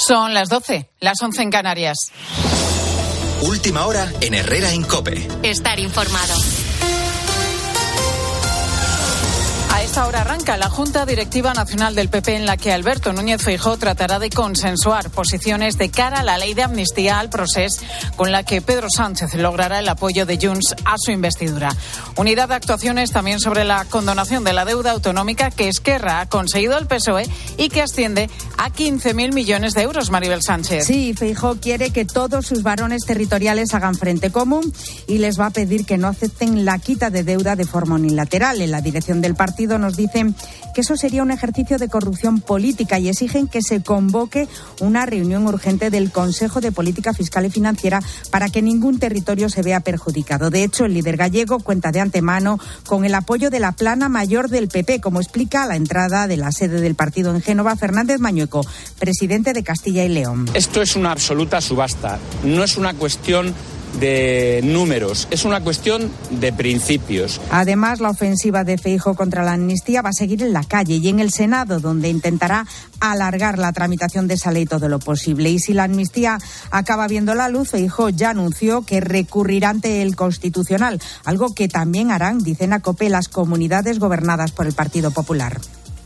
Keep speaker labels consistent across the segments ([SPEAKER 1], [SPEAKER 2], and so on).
[SPEAKER 1] Son las 12, las 11 en Canarias.
[SPEAKER 2] Última hora en Herrera en COPE.
[SPEAKER 3] Estar informado.
[SPEAKER 1] A esta hora arranca la Junta Directiva Nacional del PP, en la que Alberto Núñez Feijóo tratará de consensuar posiciones de cara a la ley de amnistía al procés, con la que Pedro Sánchez logrará el apoyo de Junts a su investidura. Unidad de actuaciones también sobre la condonación de la deuda autonómica que Esquerra ha conseguido el PSOE y que asciende a 15.000 millones de euros, Maribel Sánchez.
[SPEAKER 4] Sí, Feijóo quiere que todos sus varones territoriales hagan frente común y les va a pedir que no acepten la quita de deuda de forma unilateral. En la dirección del partido nos dicen que eso sería un ejercicio de corrupción política y exigen que se convoque una reunión urgente del Consejo de Política Fiscal y Financiera para que ningún territorio se vea perjudicado. De hecho, el líder gallego cuenta de antemano con el apoyo de la plana mayor del PP, como explica a la entrada de la sede del partido en Génova Fernández Mañueco, presidente de Castilla y León.
[SPEAKER 5] Esto es una absoluta subasta, no es una cuestión de números, es una cuestión de principios.
[SPEAKER 4] Además, la ofensiva de Feijóo contra la amnistía va a seguir en la calle y en el Senado, donde intentará alargar la tramitación de esa ley todo lo posible. Y si la amnistía acaba viendo la luz, Feijóo ya anunció que recurrirá ante el Constitucional, algo que también harán, dicen a COPE, las comunidades gobernadas por el Partido Popular.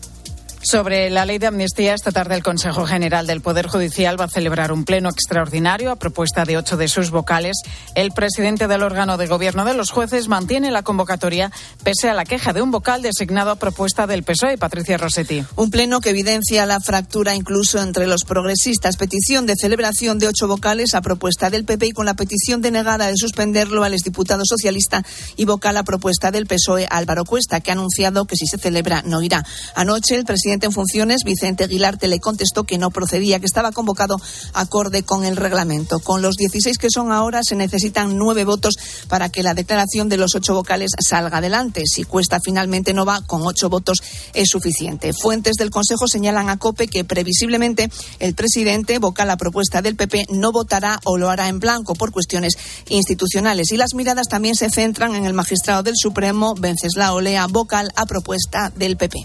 [SPEAKER 1] Sobre la ley de amnistía, esta tarde el Consejo General del Poder Judicial va a celebrar un pleno extraordinario a propuesta de 8 de sus vocales. El presidente del órgano de gobierno de los jueces mantiene la convocatoria pese a la queja de un vocal designado a propuesta del PSOE, Patricia Rossetti.
[SPEAKER 6] Un pleno que evidencia la fractura incluso entre los progresistas. Petición de celebración de 8 vocales a propuesta del PP y con la petición denegada de suspenderlo al exdiputado socialista y vocal a propuesta del PSOE, Álvaro Cuesta, que ha anunciado que si se celebra no irá. Anoche el presidente en funciones, Vicente Aguilarte, le contestó que no procedía, que estaba convocado acorde con el reglamento. Con los 16 que son ahora se necesitan 9 votos para que la declaración de los 8 vocales salga adelante. Si Cuesta finalmente no va, con 8 votos es suficiente. Fuentes del Consejo señalan a COPE que previsiblemente el presidente, vocal a propuesta del PP, no votará o lo hará en blanco por cuestiones institucionales. Y las miradas también se centran en el magistrado del Supremo, Venceslao Lea, vocal a propuesta del PP.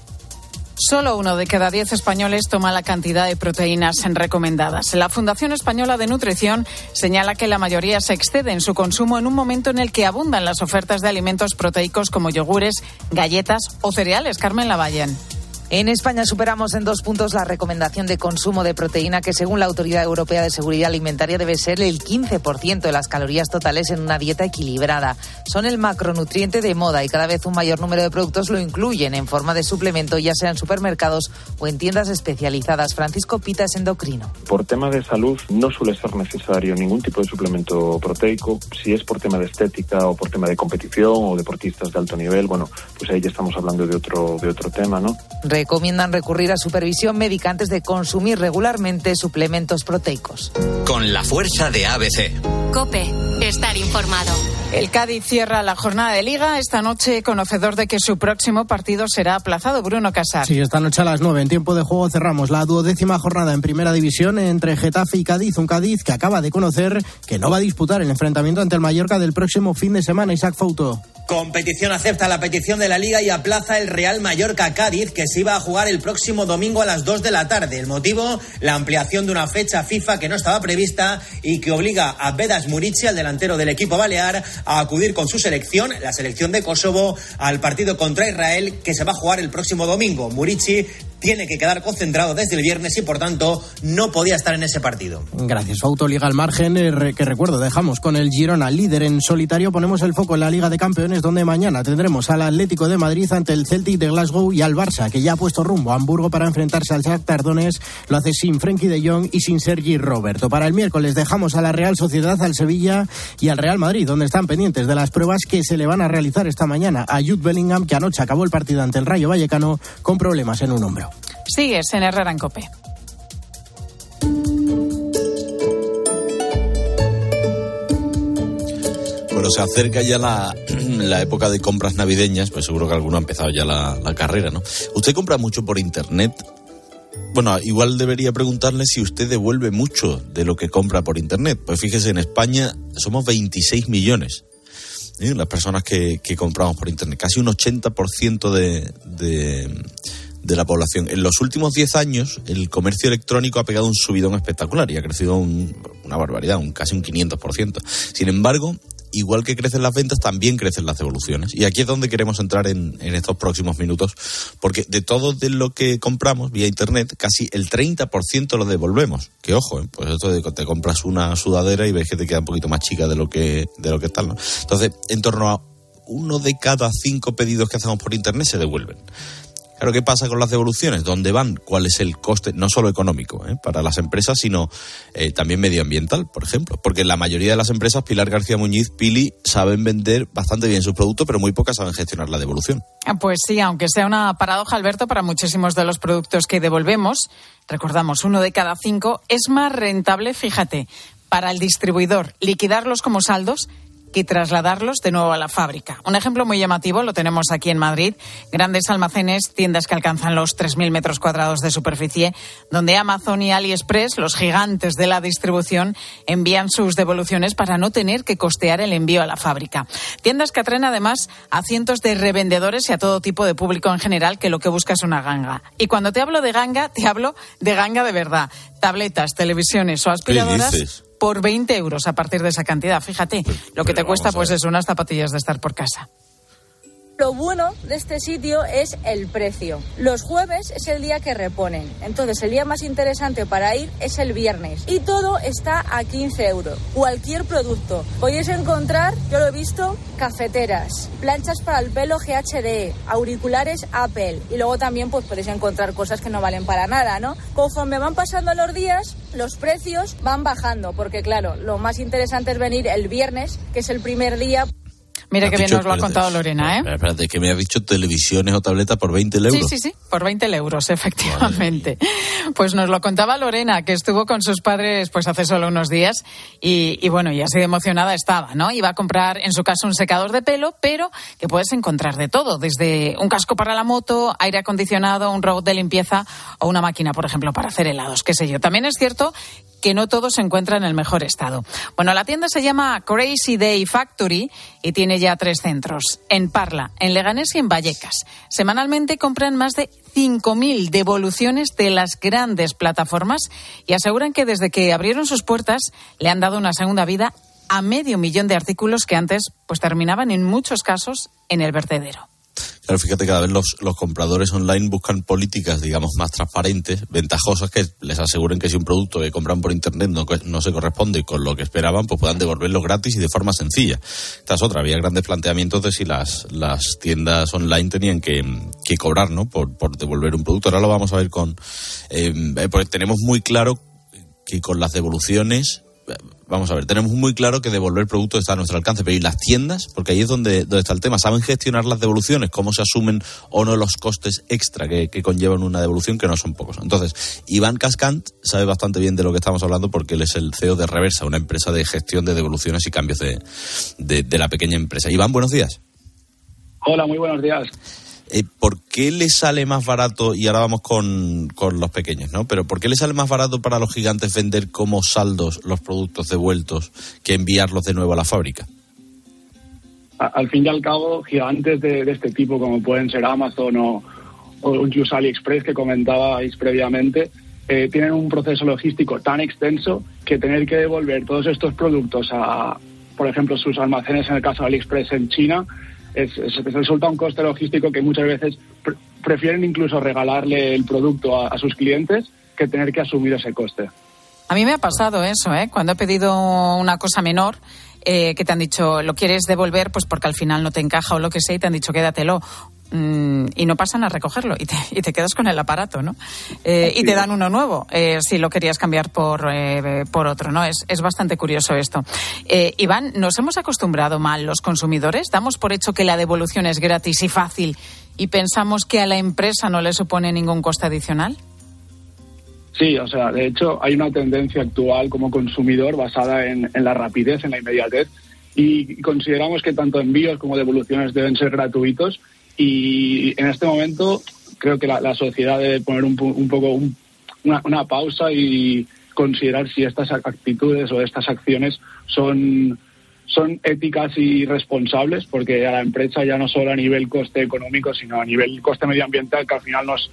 [SPEAKER 1] Solo 1 de cada 10 españoles toma la cantidad de proteínas recomendadas. La Fundación Española de Nutrición señala que la mayoría se excede en su consumo en un momento en el que abundan las ofertas de alimentos proteicos como yogures, galletas o cereales. Carmen Lavallén.
[SPEAKER 7] En España superamos en 2 puntos la recomendación de consumo de proteína, que según la Autoridad Europea de Seguridad Alimentaria debe ser el 15% de las calorías totales en una dieta equilibrada. Son el macronutriente de moda y cada vez un mayor número de productos lo incluyen en forma de suplemento, ya sea en supermercados o en tiendas especializadas. Francisco Pita es endocrino.
[SPEAKER 8] Por tema de salud no suele ser necesario ningún tipo de suplemento proteico. Si es por tema de estética o por tema de competición o deportistas de alto nivel, bueno, pues ahí ya estamos hablando de otro tema, ¿no?
[SPEAKER 7] Recomiendan recurrir a supervisión médica antes de consumir regularmente suplementos proteicos.
[SPEAKER 2] Con la fuerza de ABC.
[SPEAKER 3] COPE, estar informado.
[SPEAKER 1] El Cádiz cierra la jornada de Liga esta noche, conocedor de que su próximo partido será aplazado. Bruno Casar.
[SPEAKER 9] Sí, esta noche a las 9, en tiempo de juego, cerramos la 12ª jornada en Primera División entre Getafe y Cádiz. Un Cádiz que acaba de conocer que no va a disputar el enfrentamiento ante el Mallorca del próximo fin de semana. Isaac Fouto.
[SPEAKER 10] Competición acepta la petición de la Liga y aplaza el Real Mallorca-Cádiz, que se iba a jugar el próximo domingo a las 2 de la tarde. El motivo, la ampliación de una fecha FIFA que no estaba prevista y que obliga a Vedas Murici, al delantero del equipo balear, a acudir con su selección, la selección de Kosovo, al partido contra Israel, que se va a jugar el próximo domingo. Murici tiene que quedar concentrado desde el viernes y, por tanto, no podía estar en ese partido.
[SPEAKER 9] Gracias, Fouto. Liga al margen, que recuerdo, dejamos con el Girona líder en solitario. Ponemos el foco en la Liga de Campeones, donde mañana tendremos al Atlético de Madrid ante el Celtic de Glasgow y al Barça, que ya ha puesto rumbo a Hamburgo para enfrentarse al Shakhtar Donetsk. Lo hace sin Frenkie de Jong y sin Sergi Roberto. Para el miércoles dejamos a la Real Sociedad, al Sevilla y al Real Madrid, donde están pendientes de las pruebas que se le van a realizar esta mañana a Jude Bellingham, que anoche acabó el partido ante el Rayo Vallecano con problemas en un hombro.
[SPEAKER 1] Sigues en Herrera en COPE.
[SPEAKER 11] Bueno, se acerca ya la época de compras navideñas, pues seguro que alguno ha empezado ya la carrera, ¿no? ¿Usted compra mucho por internet? Bueno, igual debería preguntarle si usted devuelve mucho de lo que compra por internet. Pues fíjese, en España somos 26 millones. Las personas que compramos por internet, casi un 80% de la población. En los últimos 10 años, el comercio electrónico ha pegado un subidón espectacular y ha crecido una barbaridad, casi un 500%. Sin embargo, igual que crecen las ventas, también crecen las devoluciones. Y aquí es donde queremos entrar en estos próximos minutos, porque de todo de lo que compramos vía Internet, casi el 30% lo devolvemos. Que ojo, pues esto de que te compras una sudadera y ves que te queda un poquito más chica de lo que tal, ¿no? Entonces, en torno a 1 de cada 5 pedidos que hacemos por Internet se devuelven. Claro, ¿qué pasa con las devoluciones? ¿Dónde van? ¿Cuál es el coste? No solo económico para las empresas, sino también medioambiental, por ejemplo. Porque la mayoría de las empresas, Pilar García Muñiz, Pili, saben vender bastante bien sus productos, pero muy pocas saben gestionar la devolución.
[SPEAKER 1] Pues sí, aunque sea una paradoja, Alberto, para muchísimos de los productos que devolvemos, recordamos, 1 de cada 5, es más rentable, fíjate, para el distribuidor liquidarlos como saldos que trasladarlos de nuevo a la fábrica. Un ejemplo muy llamativo lo tenemos aquí en Madrid. Grandes almacenes, tiendas que alcanzan los 3.000 metros cuadrados de superficie, donde Amazon y AliExpress, los gigantes de la distribución, envían sus devoluciones para no tener que costear el envío a la fábrica. Tiendas que atraen además a cientos de revendedores y a todo tipo de público en general que lo que busca es una ganga. Y cuando te hablo de ganga, te hablo de ganga de verdad. Tabletas, televisiones o aspiradoras por 20 euros a partir de esa cantidad. Fíjate, lo que te cuesta pues es unas zapatillas de estar por casa.
[SPEAKER 12] Lo bueno de este sitio es el precio. Los jueves es el día que reponen. Entonces, el día más interesante para ir es el viernes. Y todo está a 15 euros. Cualquier producto. Podéis encontrar, yo lo he visto, cafeteras, planchas para el pelo GHD, auriculares Apple. Y luego también pues podéis encontrar cosas que no valen para nada, ¿no? Conforme van pasando los días, los precios van bajando. Porque, claro, lo más interesante es venir el viernes, que es el primer día.
[SPEAKER 1] Mira qué bien nos lo ha contado Lorena, ¿eh?
[SPEAKER 11] Espérate, que me has dicho televisiones o tabletas por 20 euros.
[SPEAKER 1] Sí, por 20 euros, efectivamente. Pues nos lo contaba Lorena, que estuvo con sus padres pues hace solo unos días y bueno, y así de emocionada estaba, ¿no? Iba a comprar, en su caso, un secador de pelo, pero que puedes encontrar de todo, desde un casco para la moto, aire acondicionado, un robot de limpieza o una máquina, por ejemplo, para hacer helados, qué sé yo. También es cierto que no todo se encuentra en el mejor estado. Bueno, la tienda se llama Crazy Day Factory y tiene ya 3 centros, en Parla, en Leganés y en Vallecas. Semanalmente compran más de 5.000 devoluciones de las grandes plataformas y aseguran que desde que abrieron sus puertas le han dado una segunda vida a 500.000 de artículos que antes pues terminaban en muchos casos en el vertedero.
[SPEAKER 11] Claro, fíjate, cada vez los compradores online buscan políticas, digamos, más transparentes, ventajosas, que les aseguren que si un producto que compran por Internet no se corresponde con lo que esperaban, pues puedan devolverlo gratis y de forma sencilla. Esta es otra. Había grandes planteamientos de si las tiendas online tenían que cobrar, ¿no?, por devolver un producto. Ahora lo vamos a ver porque tenemos muy claro que con las devoluciones... Vamos a ver, tenemos muy claro que devolver productos está a nuestro alcance, pero ¿y las tiendas? Porque ahí es donde está el tema. ¿Saben gestionar las devoluciones? ¿Cómo se asumen o no los costes extra que conllevan una devolución, que no son pocos? Entonces, Iván Cascant sabe bastante bien de lo que estamos hablando porque él es el CEO de Reversa, una empresa de gestión de devoluciones y cambios de la pequeña empresa. Iván, buenos días.
[SPEAKER 13] Hola, muy buenos días.
[SPEAKER 11] ¿Por qué le sale más barato, y ahora vamos con los pequeños, ¿no? Pero ¿por qué le sale más barato para los gigantes vender como saldos los productos devueltos que enviarlos de nuevo a la fábrica?
[SPEAKER 13] Al fin y al cabo, gigantes de este tipo, como pueden ser Amazon o incluso AliExpress, que comentabais previamente, tienen un proceso logístico tan extenso que tener que devolver todos estos productos a, por ejemplo, sus almacenes, en el caso de AliExpress en China, resulta un coste logístico que muchas veces prefieren incluso regalarle el producto a sus clientes que tener que asumir ese coste.
[SPEAKER 1] A mí me ha pasado eso, cuando he pedido una cosa menor, que te han dicho, ¿lo quieres devolver? Pues porque al final no te encaja o lo que sea, y te han dicho, quédatelo. Y no pasan a recogerlo y te quedas con el aparato, ¿no? Y te dan uno nuevo si lo querías cambiar por otro, ¿no? Es bastante curioso esto. Iván, ¿nos hemos acostumbrado mal los consumidores? ¿Damos por hecho que la devolución es gratis y fácil y pensamos que a la empresa no le supone ningún coste adicional?
[SPEAKER 13] Sí, o sea, de hecho hay una tendencia actual como consumidor basada en la rapidez, en la inmediatez, y consideramos que tanto envíos como devoluciones deben ser gratuitos. Y en este momento creo que la sociedad debe poner un poco una pausa y considerar si estas actitudes o estas acciones son éticas y responsables, porque a la empresa ya no solo a nivel coste económico, sino a nivel coste medioambiental, que al final nos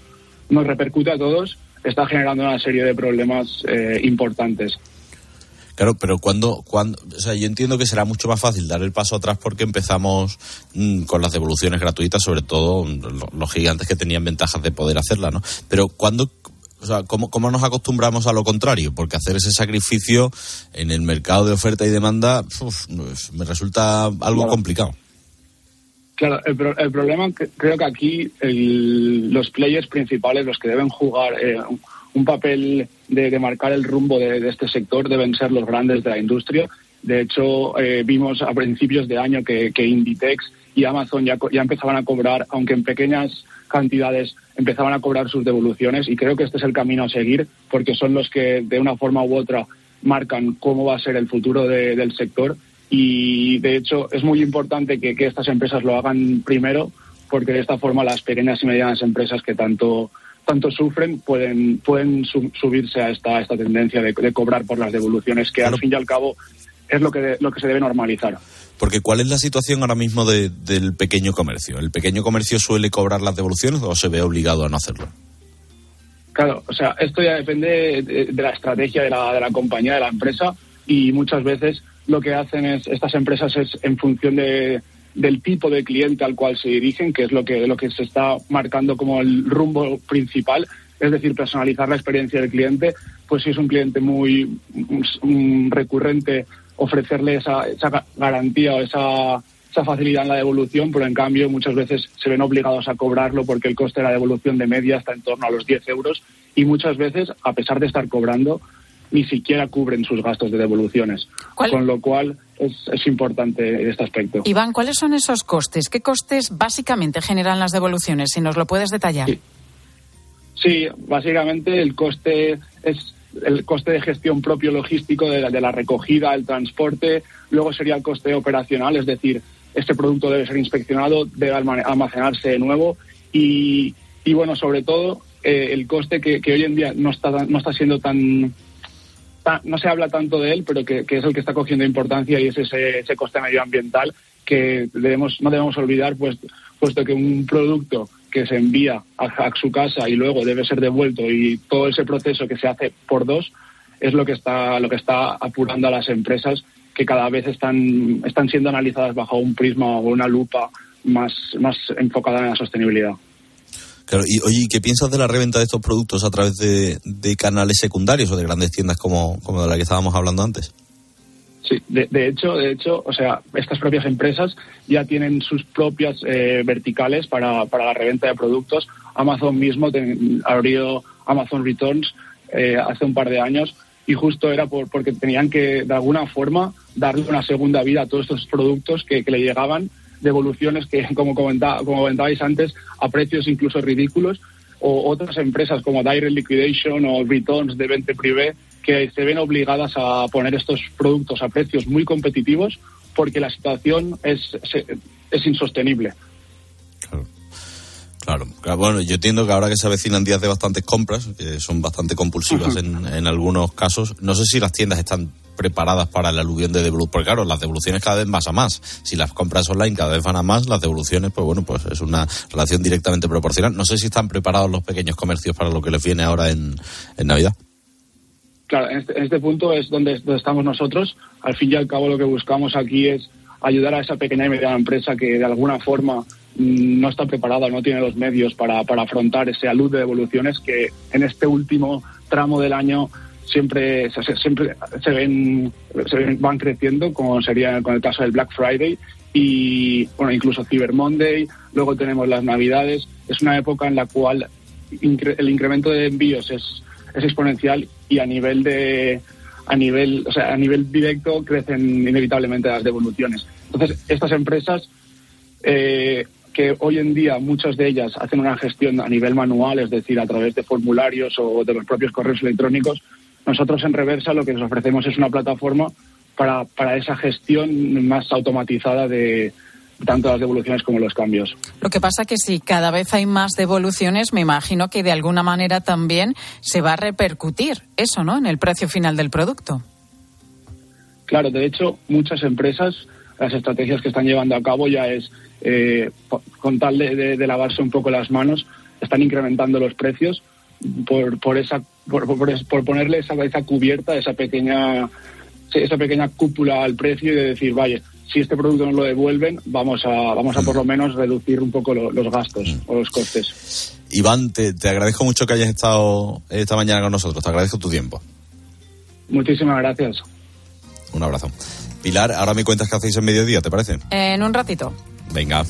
[SPEAKER 13] nos repercute a todos, está generando una serie de problemas importantes.
[SPEAKER 11] Claro, pero cuando, o sea, yo entiendo que será mucho más fácil dar el paso atrás porque empezamos con las devoluciones gratuitas, sobre todo los gigantes que tenían ventajas de poder hacerla, ¿no? Pero o sea, ¿cómo nos acostumbramos a lo contrario? Porque hacer ese sacrificio en el mercado de oferta y demanda me resulta algo complicado.
[SPEAKER 13] Claro, el problema, creo que aquí los players principales, los que deben jugar un papel de marcar el rumbo de este sector, deben ser los grandes de la industria. De hecho, vimos a principios de año que Inditex y Amazon ya empezaban a cobrar, aunque en pequeñas cantidades, empezaban a cobrar sus devoluciones, y creo que este es el camino a seguir, porque son los que de una forma u otra marcan cómo va a ser el futuro del sector. Y de hecho es muy importante que estas empresas lo hagan primero, porque de esta forma las pequeñas y medianas empresas que tanto sufren pueden subirse a esta tendencia de cobrar por las devoluciones, que al fin y al cabo es lo que se debe normalizar.
[SPEAKER 11] Porque ¿cuál es la situación ahora mismo del pequeño comercio? ¿El pequeño comercio suele cobrar las devoluciones o se ve obligado a no hacerlo?
[SPEAKER 13] Claro, o sea, esto ya depende de la estrategia de la compañía, de la empresa, y muchas veces lo que hacen estas empresas es en función del tipo de cliente al cual se dirigen, que es lo que se está marcando como el rumbo principal, es decir, personalizar la experiencia del cliente. Pues si es un cliente muy recurrente, ofrecerle esa garantía o esa facilidad en la devolución, pero en cambio muchas veces se ven obligados a cobrarlo porque el coste de la devolución de media está en torno a los 10 euros, y muchas veces, a pesar de estar cobrando, ni siquiera cubren sus gastos de devoluciones. Con lo cual es importante este aspecto.
[SPEAKER 1] Iván, ¿cuáles son esos costes? ¿Qué costes básicamente generan las devoluciones? Si nos lo puedes detallar.
[SPEAKER 13] Sí, básicamente el coste es el coste de gestión propio logístico de la recogida, el transporte. Luego sería el coste operacional, es decir, este producto debe ser inspeccionado, debe almacenarse de nuevo, y bueno, sobre todo el coste que hoy en día no está siendo no se habla tanto de él, pero que es el que está cogiendo importancia, y es ese coste medioambiental que no debemos olvidar, puesto que un producto que se envía a su casa y luego debe ser devuelto, y todo ese proceso que se hace por dos, es lo que está apurando a las empresas, que cada vez están siendo analizadas bajo un prisma o una lupa más enfocada en la sostenibilidad.
[SPEAKER 11] Claro, y oye, ¿qué piensas de la reventa de estos productos a través de canales secundarios o de grandes tiendas como de la que estábamos hablando antes?
[SPEAKER 13] Sí, de hecho, o sea, estas propias empresas ya tienen sus propias verticales para la reventa de productos. Amazon mismo abrió Amazon Returns hace un par de años, y justo era porque tenían que, de alguna forma, darle una segunda vida a todos estos productos que le llegaban, devoluciones que, como comentabais antes, a precios incluso ridículos, o otras empresas como Direct Liquidation o Returns de Vente Privé, que se ven obligadas a poner estos productos a precios muy competitivos porque la situación es insostenible.
[SPEAKER 11] Claro. Bueno, yo entiendo que ahora que se avecinan días de bastantes compras, que son bastante compulsivas en algunos casos, no sé si las tiendas están preparadas para el aluvión de devoluciones, porque claro, las devoluciones cada vez más a más. Si las compras online cada vez van a más, las devoluciones, pues bueno, pues es una relación directamente proporcional. No sé si están preparados los pequeños comercios para lo que les viene ahora en Navidad.
[SPEAKER 13] Claro, en este punto es donde estamos nosotros. Al fin y al cabo, lo que buscamos aquí es ayudar a esa pequeña y mediana empresa que de alguna forma no está preparada, no tiene los medios para afrontar ese alud de devoluciones que en este último tramo del año siempre van creciendo, como sería con el caso del Black Friday y bueno, incluso Cyber Monday. Luego tenemos las Navidades. Es una época en la cual el incremento de envíos es exponencial, y a nivel directo crecen inevitablemente las devoluciones. Entonces, estas empresas que hoy en día muchas de ellas hacen una gestión a nivel manual, es decir, a través de formularios o de los propios correos electrónicos, nosotros en Reversa lo que les ofrecemos es una plataforma para esa gestión más automatizada de tanto las devoluciones como los cambios.
[SPEAKER 1] Lo que pasa que si cada vez hay más devoluciones, me imagino que de alguna manera también se va a repercutir eso, ¿no?, en el precio final del producto.
[SPEAKER 13] Claro, de hecho, muchas empresas, las estrategias que están llevando a cabo ya es, con tal de lavarse un poco las manos, están incrementando los precios por ponerle esa cubierta, esa pequeña cúpula al precio y de decir, vaya, si este producto nos lo devuelven, vamos a por lo menos reducir un poco los gastos o los costes.
[SPEAKER 11] Iván, te agradezco mucho que hayas estado esta mañana con nosotros. Te agradezco tu tiempo.
[SPEAKER 13] Muchísimas gracias.
[SPEAKER 11] Un abrazo. Pilar, ahora me cuentas qué hacéis en mediodía, ¿te parece?
[SPEAKER 1] En un ratito.
[SPEAKER 11] Venga.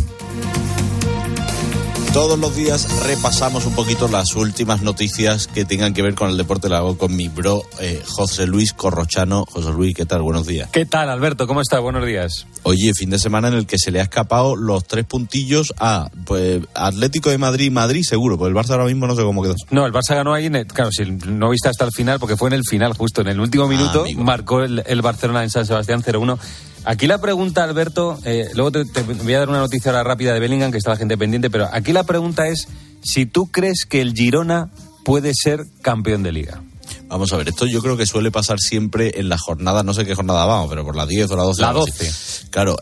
[SPEAKER 11] Todos los días repasamos un poquito las últimas noticias que tengan que ver con el deporte. Lo hago con mi bro, José Luis Corrochano. José Luis, ¿qué tal? Buenos días.
[SPEAKER 14] ¿Qué tal, Alberto? ¿Cómo estás? Buenos días.
[SPEAKER 11] Oye, fin de semana en el que se le ha escapado los 3 puntillos a Atlético de Madrid seguro, pues el Barça ahora mismo no sé cómo quedó.
[SPEAKER 14] No, el Barça ganó ahí, claro, si no viste hasta el final, porque fue en el final, justo en el último minuto, marcó el Barcelona en San Sebastián 0-1. Aquí la pregunta, Alberto, luego te voy a dar una noticia ahora rápida de Bellingham, que está la gente pendiente, pero aquí la pregunta es si tú crees que el Girona puede ser campeón de Liga.
[SPEAKER 11] Vamos a ver, esto yo creo que suele pasar siempre en las jornadas, no sé qué jornada vamos, pero por la 10 o la 12.
[SPEAKER 14] La 12.
[SPEAKER 11] Claro,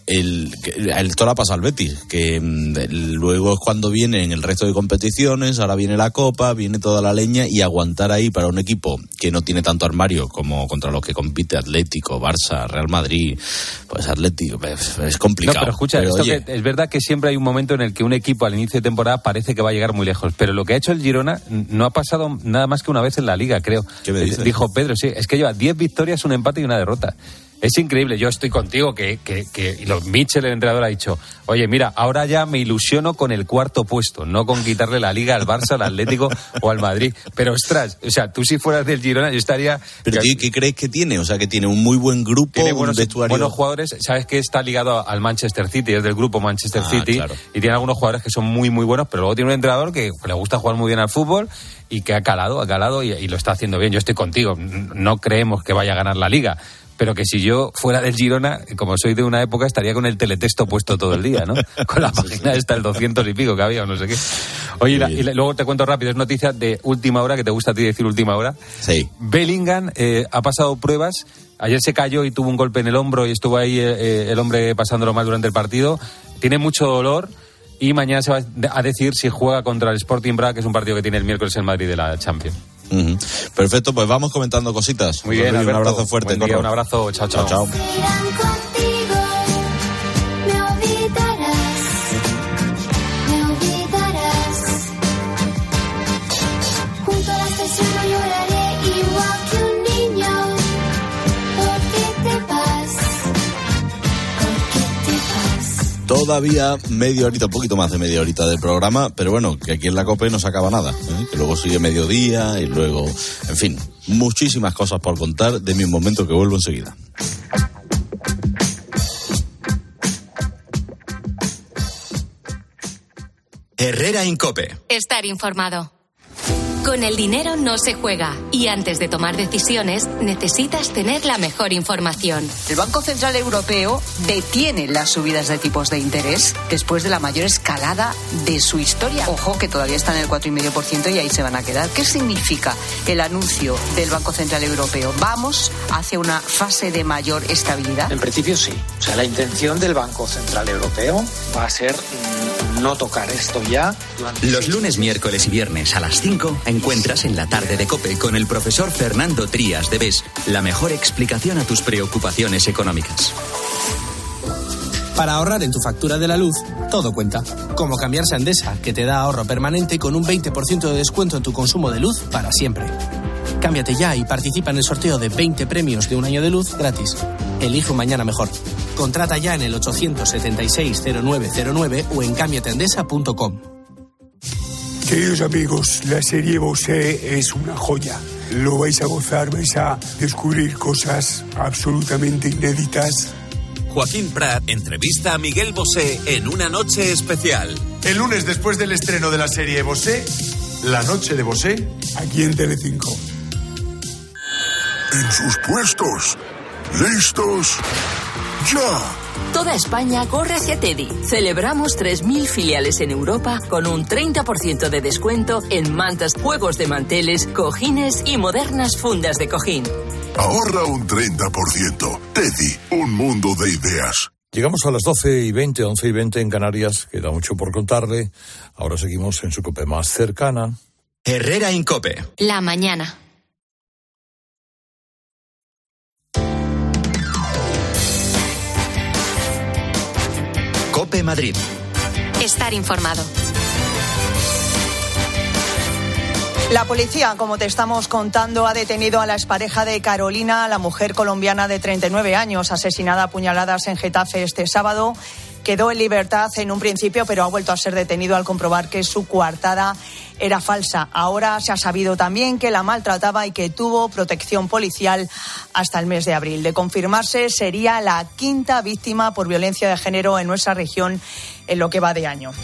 [SPEAKER 11] esto la pasa al Betis, que luego es cuando vienen el resto de competiciones, ahora viene la Copa, viene toda la leña, y aguantar ahí para un equipo que no tiene tanto armario como contra los que compite Atlético, Barça, Real Madrid, pues Atlético, es complicado.
[SPEAKER 14] No, pero escucha, que es verdad que siempre hay un momento en el que un equipo al inicio de temporada parece que va a llegar muy lejos, pero lo que ha hecho el Girona no ha pasado nada más que una vez en la Liga, creo.
[SPEAKER 11] ¿Qué me dices?
[SPEAKER 14] Dijo Pedro, sí, es que lleva 10 victorias, un empate y una derrota. Es increíble, yo estoy contigo que Mitchell, el entrenador, ha dicho, oye, mira, ahora ya me ilusiono con el 4º puesto, no con quitarle la Liga al Barça, al Atlético o al Madrid. Pero ostras, o sea, tú si fueras del Girona, yo estaría...
[SPEAKER 11] Pero ¿qué crees que tiene? O sea, que tiene un muy buen grupo,
[SPEAKER 14] tiene
[SPEAKER 11] un vestuario...
[SPEAKER 14] buenos jugadores, sabes que está ligado al Manchester City, es del grupo Manchester City, claro. Y tiene algunos jugadores que son muy, muy buenos, pero luego tiene un entrenador que le gusta jugar muy bien al fútbol y que ha calado y lo está haciendo bien. Yo estoy contigo, no creemos que vaya a ganar la Liga, pero que si yo fuera del Girona, como soy de una época, estaría con el teletexto puesto todo el día, ¿no? Con la página esta, el 200 y pico que había, o no sé qué. Oye, y luego te cuento rápido, es noticia de última hora, que te gusta a ti decir última hora.
[SPEAKER 11] Sí.
[SPEAKER 14] Bellingham ha pasado pruebas, ayer se cayó y tuvo un golpe en el hombro y estuvo ahí el hombre pasándolo mal durante el partido. Tiene mucho dolor y mañana se va a decidir si juega contra el Sporting Braga, que es un partido que tiene el miércoles en Madrid de la Champions.
[SPEAKER 11] Uh-huh. Perfecto, pues vamos comentando cositas.
[SPEAKER 14] Muy bien, Alberto,
[SPEAKER 11] un abrazo fuerte.
[SPEAKER 14] Buen día, un abrazo, chao, chao.
[SPEAKER 11] Chao. Todavía media horita, un poquito más de media horita del programa, pero bueno, que aquí en la COPE no se acaba nada, que luego sigue mediodía y luego, en fin, muchísimas cosas por contar de mi momento, que vuelvo enseguida.
[SPEAKER 2] Herrera en COPE.
[SPEAKER 3] Estar informado. Con el dinero no se juega y antes de tomar decisiones necesitas tener la mejor información.
[SPEAKER 15] El Banco Central Europeo detiene las subidas de tipos de interés después de la mayor escalada de su historia. Ojo, que todavía están en el 4,5% y ahí se van a quedar. ¿Qué significa el anuncio del Banco Central Europeo? ¿Vamos hacia una fase de mayor estabilidad?
[SPEAKER 16] En principio sí. O sea, la intención del Banco Central Europeo va a ser no tocar esto ya.
[SPEAKER 2] Los lunes, miércoles y viernes a las 5 encuentras en la tarde de COPE con el profesor Fernando Trías de BES la mejor explicación a tus preocupaciones económicas.
[SPEAKER 17] Para ahorrar en tu factura de la luz, todo cuenta. Como cambiarse a Endesa, que te da ahorro permanente con un 20% de descuento en tu consumo de luz para siempre. Cámbiate ya y participa en el sorteo de 20 premios de un año de luz gratis. Elige un mañana mejor. Contrata ya en el 876-0909 o en cambiateendesa.com.
[SPEAKER 18] Queridos amigos, la serie Bosé es una joya. Lo vais a gozar, vais a descubrir cosas absolutamente inéditas.
[SPEAKER 19] Joaquín Prat entrevista a Miguel Bosé en Una Noche Especial.
[SPEAKER 20] El lunes, después del estreno de la serie Bosé, La Noche de Bosé,
[SPEAKER 18] aquí en Telecinco.
[SPEAKER 21] En sus puestos, listos, ya.
[SPEAKER 22] Toda España corre hacia Teddy. Celebramos 3.000 filiales en Europa con un 30% de descuento en mantas, juegos de manteles, cojines y modernas fundas de cojín.
[SPEAKER 21] Ahorra un 30%. Teddy, un mundo de ideas.
[SPEAKER 4] Llegamos a las 12:20, 11:20 en Canarias. Queda mucho por contarle. Ahora seguimos en su COPE más cercana.
[SPEAKER 2] Herrera Incope.
[SPEAKER 3] La mañana.
[SPEAKER 2] COPE Madrid.
[SPEAKER 3] Estar informado.
[SPEAKER 6] La policía, como te estamos contando, ha detenido a la expareja de Carolina, la mujer colombiana de 39 años, asesinada a puñaladas en Getafe este sábado. Quedó en libertad en un principio, pero ha vuelto a ser detenido al comprobar que su coartada era falsa. Ahora se ha sabido también que la maltrataba y que tuvo protección policial hasta el mes de abril. De confirmarse, sería la quinta víctima por violencia de género en nuestra región en lo que va de año.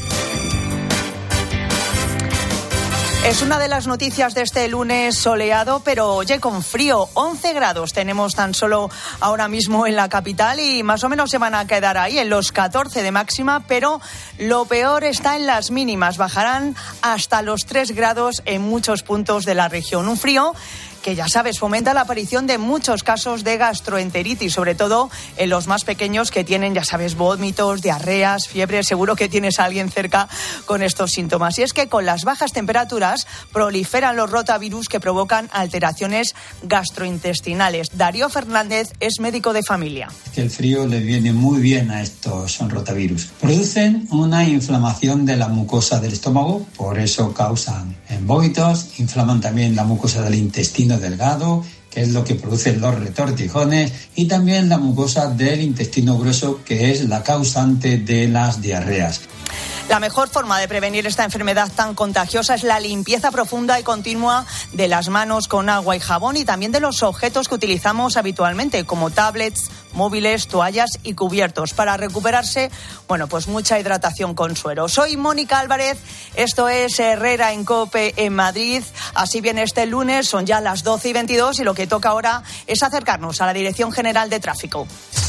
[SPEAKER 6] Es una de las noticias de este lunes soleado, pero oye, con frío. 11 grados tenemos tan solo ahora mismo en la capital y más o menos se van a quedar ahí en los 14 de máxima, pero lo peor está en las mínimas. Bajarán hasta los 3 grados en muchos puntos de la región. Un frío que, ya sabes, fomenta la aparición de muchos casos de gastroenteritis, sobre todo en los más pequeños que tienen, ya sabes, vómitos, diarreas, fiebre. Seguro que tienes a alguien cerca con estos síntomas. Y es que con las bajas temperaturas proliferan los rotavirus que provocan alteraciones gastrointestinales. Darío Fernández es médico de familia.
[SPEAKER 5] Que el frío le viene muy bien a estos rotavirus. Producen una inflamación de la mucosa del estómago, por eso causan vómitos, inflaman también la mucosa del intestino delgado, que es lo que produce los retortijones, y también la mucosa del intestino grueso, que es la causante de las diarreas.
[SPEAKER 6] La mejor forma de prevenir esta enfermedad tan contagiosa es la limpieza profunda y continua de las manos con agua y jabón y también de los objetos que utilizamos habitualmente, como tablets, móviles, toallas y cubiertos. Para recuperarse, pues mucha hidratación con suero. Soy Mónica Álvarez, esto es Herrera en COPE en Madrid. Así viene este lunes, son ya las 12:22 y lo que toca ahora es acercarnos a la Dirección General de Tráfico.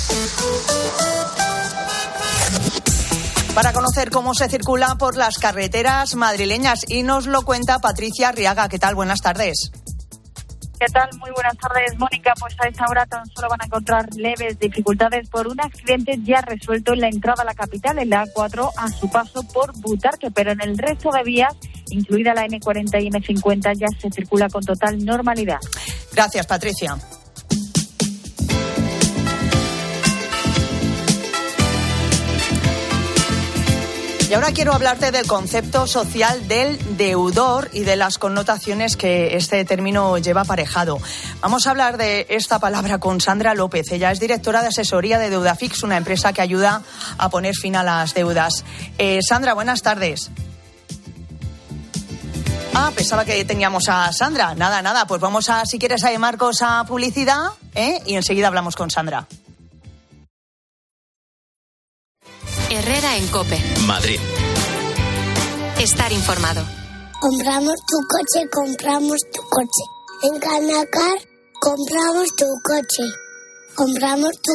[SPEAKER 6] Para conocer cómo se circula por las carreteras madrileñas, y nos lo cuenta Patricia Arriaga. ¿Qué tal? Buenas tardes.
[SPEAKER 23] ¿Qué tal? Muy buenas tardes, Mónica. Pues a esta hora tan solo van a encontrar leves dificultades por un accidente ya resuelto en la entrada a la capital, en la A4, a su paso por Butarque, pero en el resto de vías, incluida la M40 y M50, ya se circula con total normalidad.
[SPEAKER 6] Gracias, Patricia. Y ahora quiero hablarte del concepto social del deudor y de las connotaciones que este término lleva aparejado. Vamos a hablar de esta palabra con Sandra López. Ella es directora de asesoría de Deudafix, una empresa que ayuda a poner fin a las deudas. Sandra, buenas tardes. Pensaba que teníamos a Sandra. Nada, pues vamos a, si quieres, a Marcos, a publicidad, y enseguida hablamos con Sandra.
[SPEAKER 3] Herrera en COPE.
[SPEAKER 2] Madrid.
[SPEAKER 3] Estar informado.
[SPEAKER 24] Compramos tu coche. En Canacar compramos tu coche. Compramos tu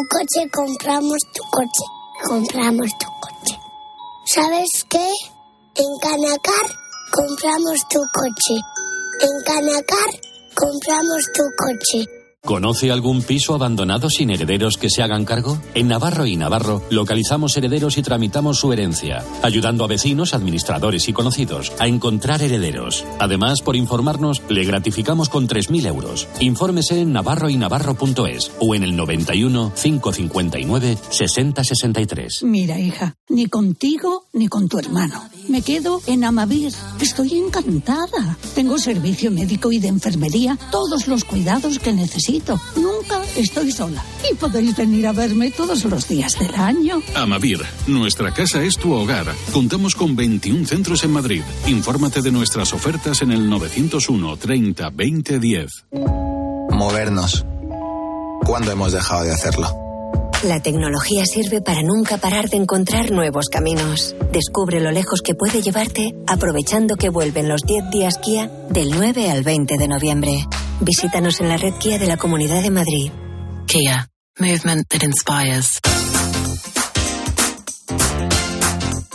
[SPEAKER 24] coche. ¿Sabes qué? En Canacar compramos tu coche. En Canacar compramos tu coche.
[SPEAKER 25] ¿Conoce algún piso abandonado sin herederos que se hagan cargo? En Navarro y Navarro localizamos herederos y tramitamos su herencia, ayudando a vecinos, administradores y conocidos a encontrar herederos. Además, por informarnos, le gratificamos con 3.000 euros. Infórmese en navarroynavarro.es o en el 91 559 6063.
[SPEAKER 26] Mira, hija, ni contigo ni con tu hermano. Me quedo en Amavir. Estoy encantada. Tengo servicio médico y de enfermería, todos los cuidados que necesito. Nunca estoy sola. Y podéis venir a verme todos los días del año.
[SPEAKER 27] Amavir, nuestra casa es tu hogar. Contamos con 21 centros en Madrid. Infórmate de nuestras ofertas en el 901 30 20 10.
[SPEAKER 28] Movernos. ¿Cuándo hemos dejado de hacerlo?
[SPEAKER 29] La tecnología sirve para nunca parar de encontrar nuevos caminos. Descubre lo lejos que puede llevarte aprovechando que vuelven los 10 días Kia del 9 al 20 de noviembre. Visítanos en la red Kia de la Comunidad de Madrid.
[SPEAKER 30] Kia. Movement that inspires.
[SPEAKER 6] Y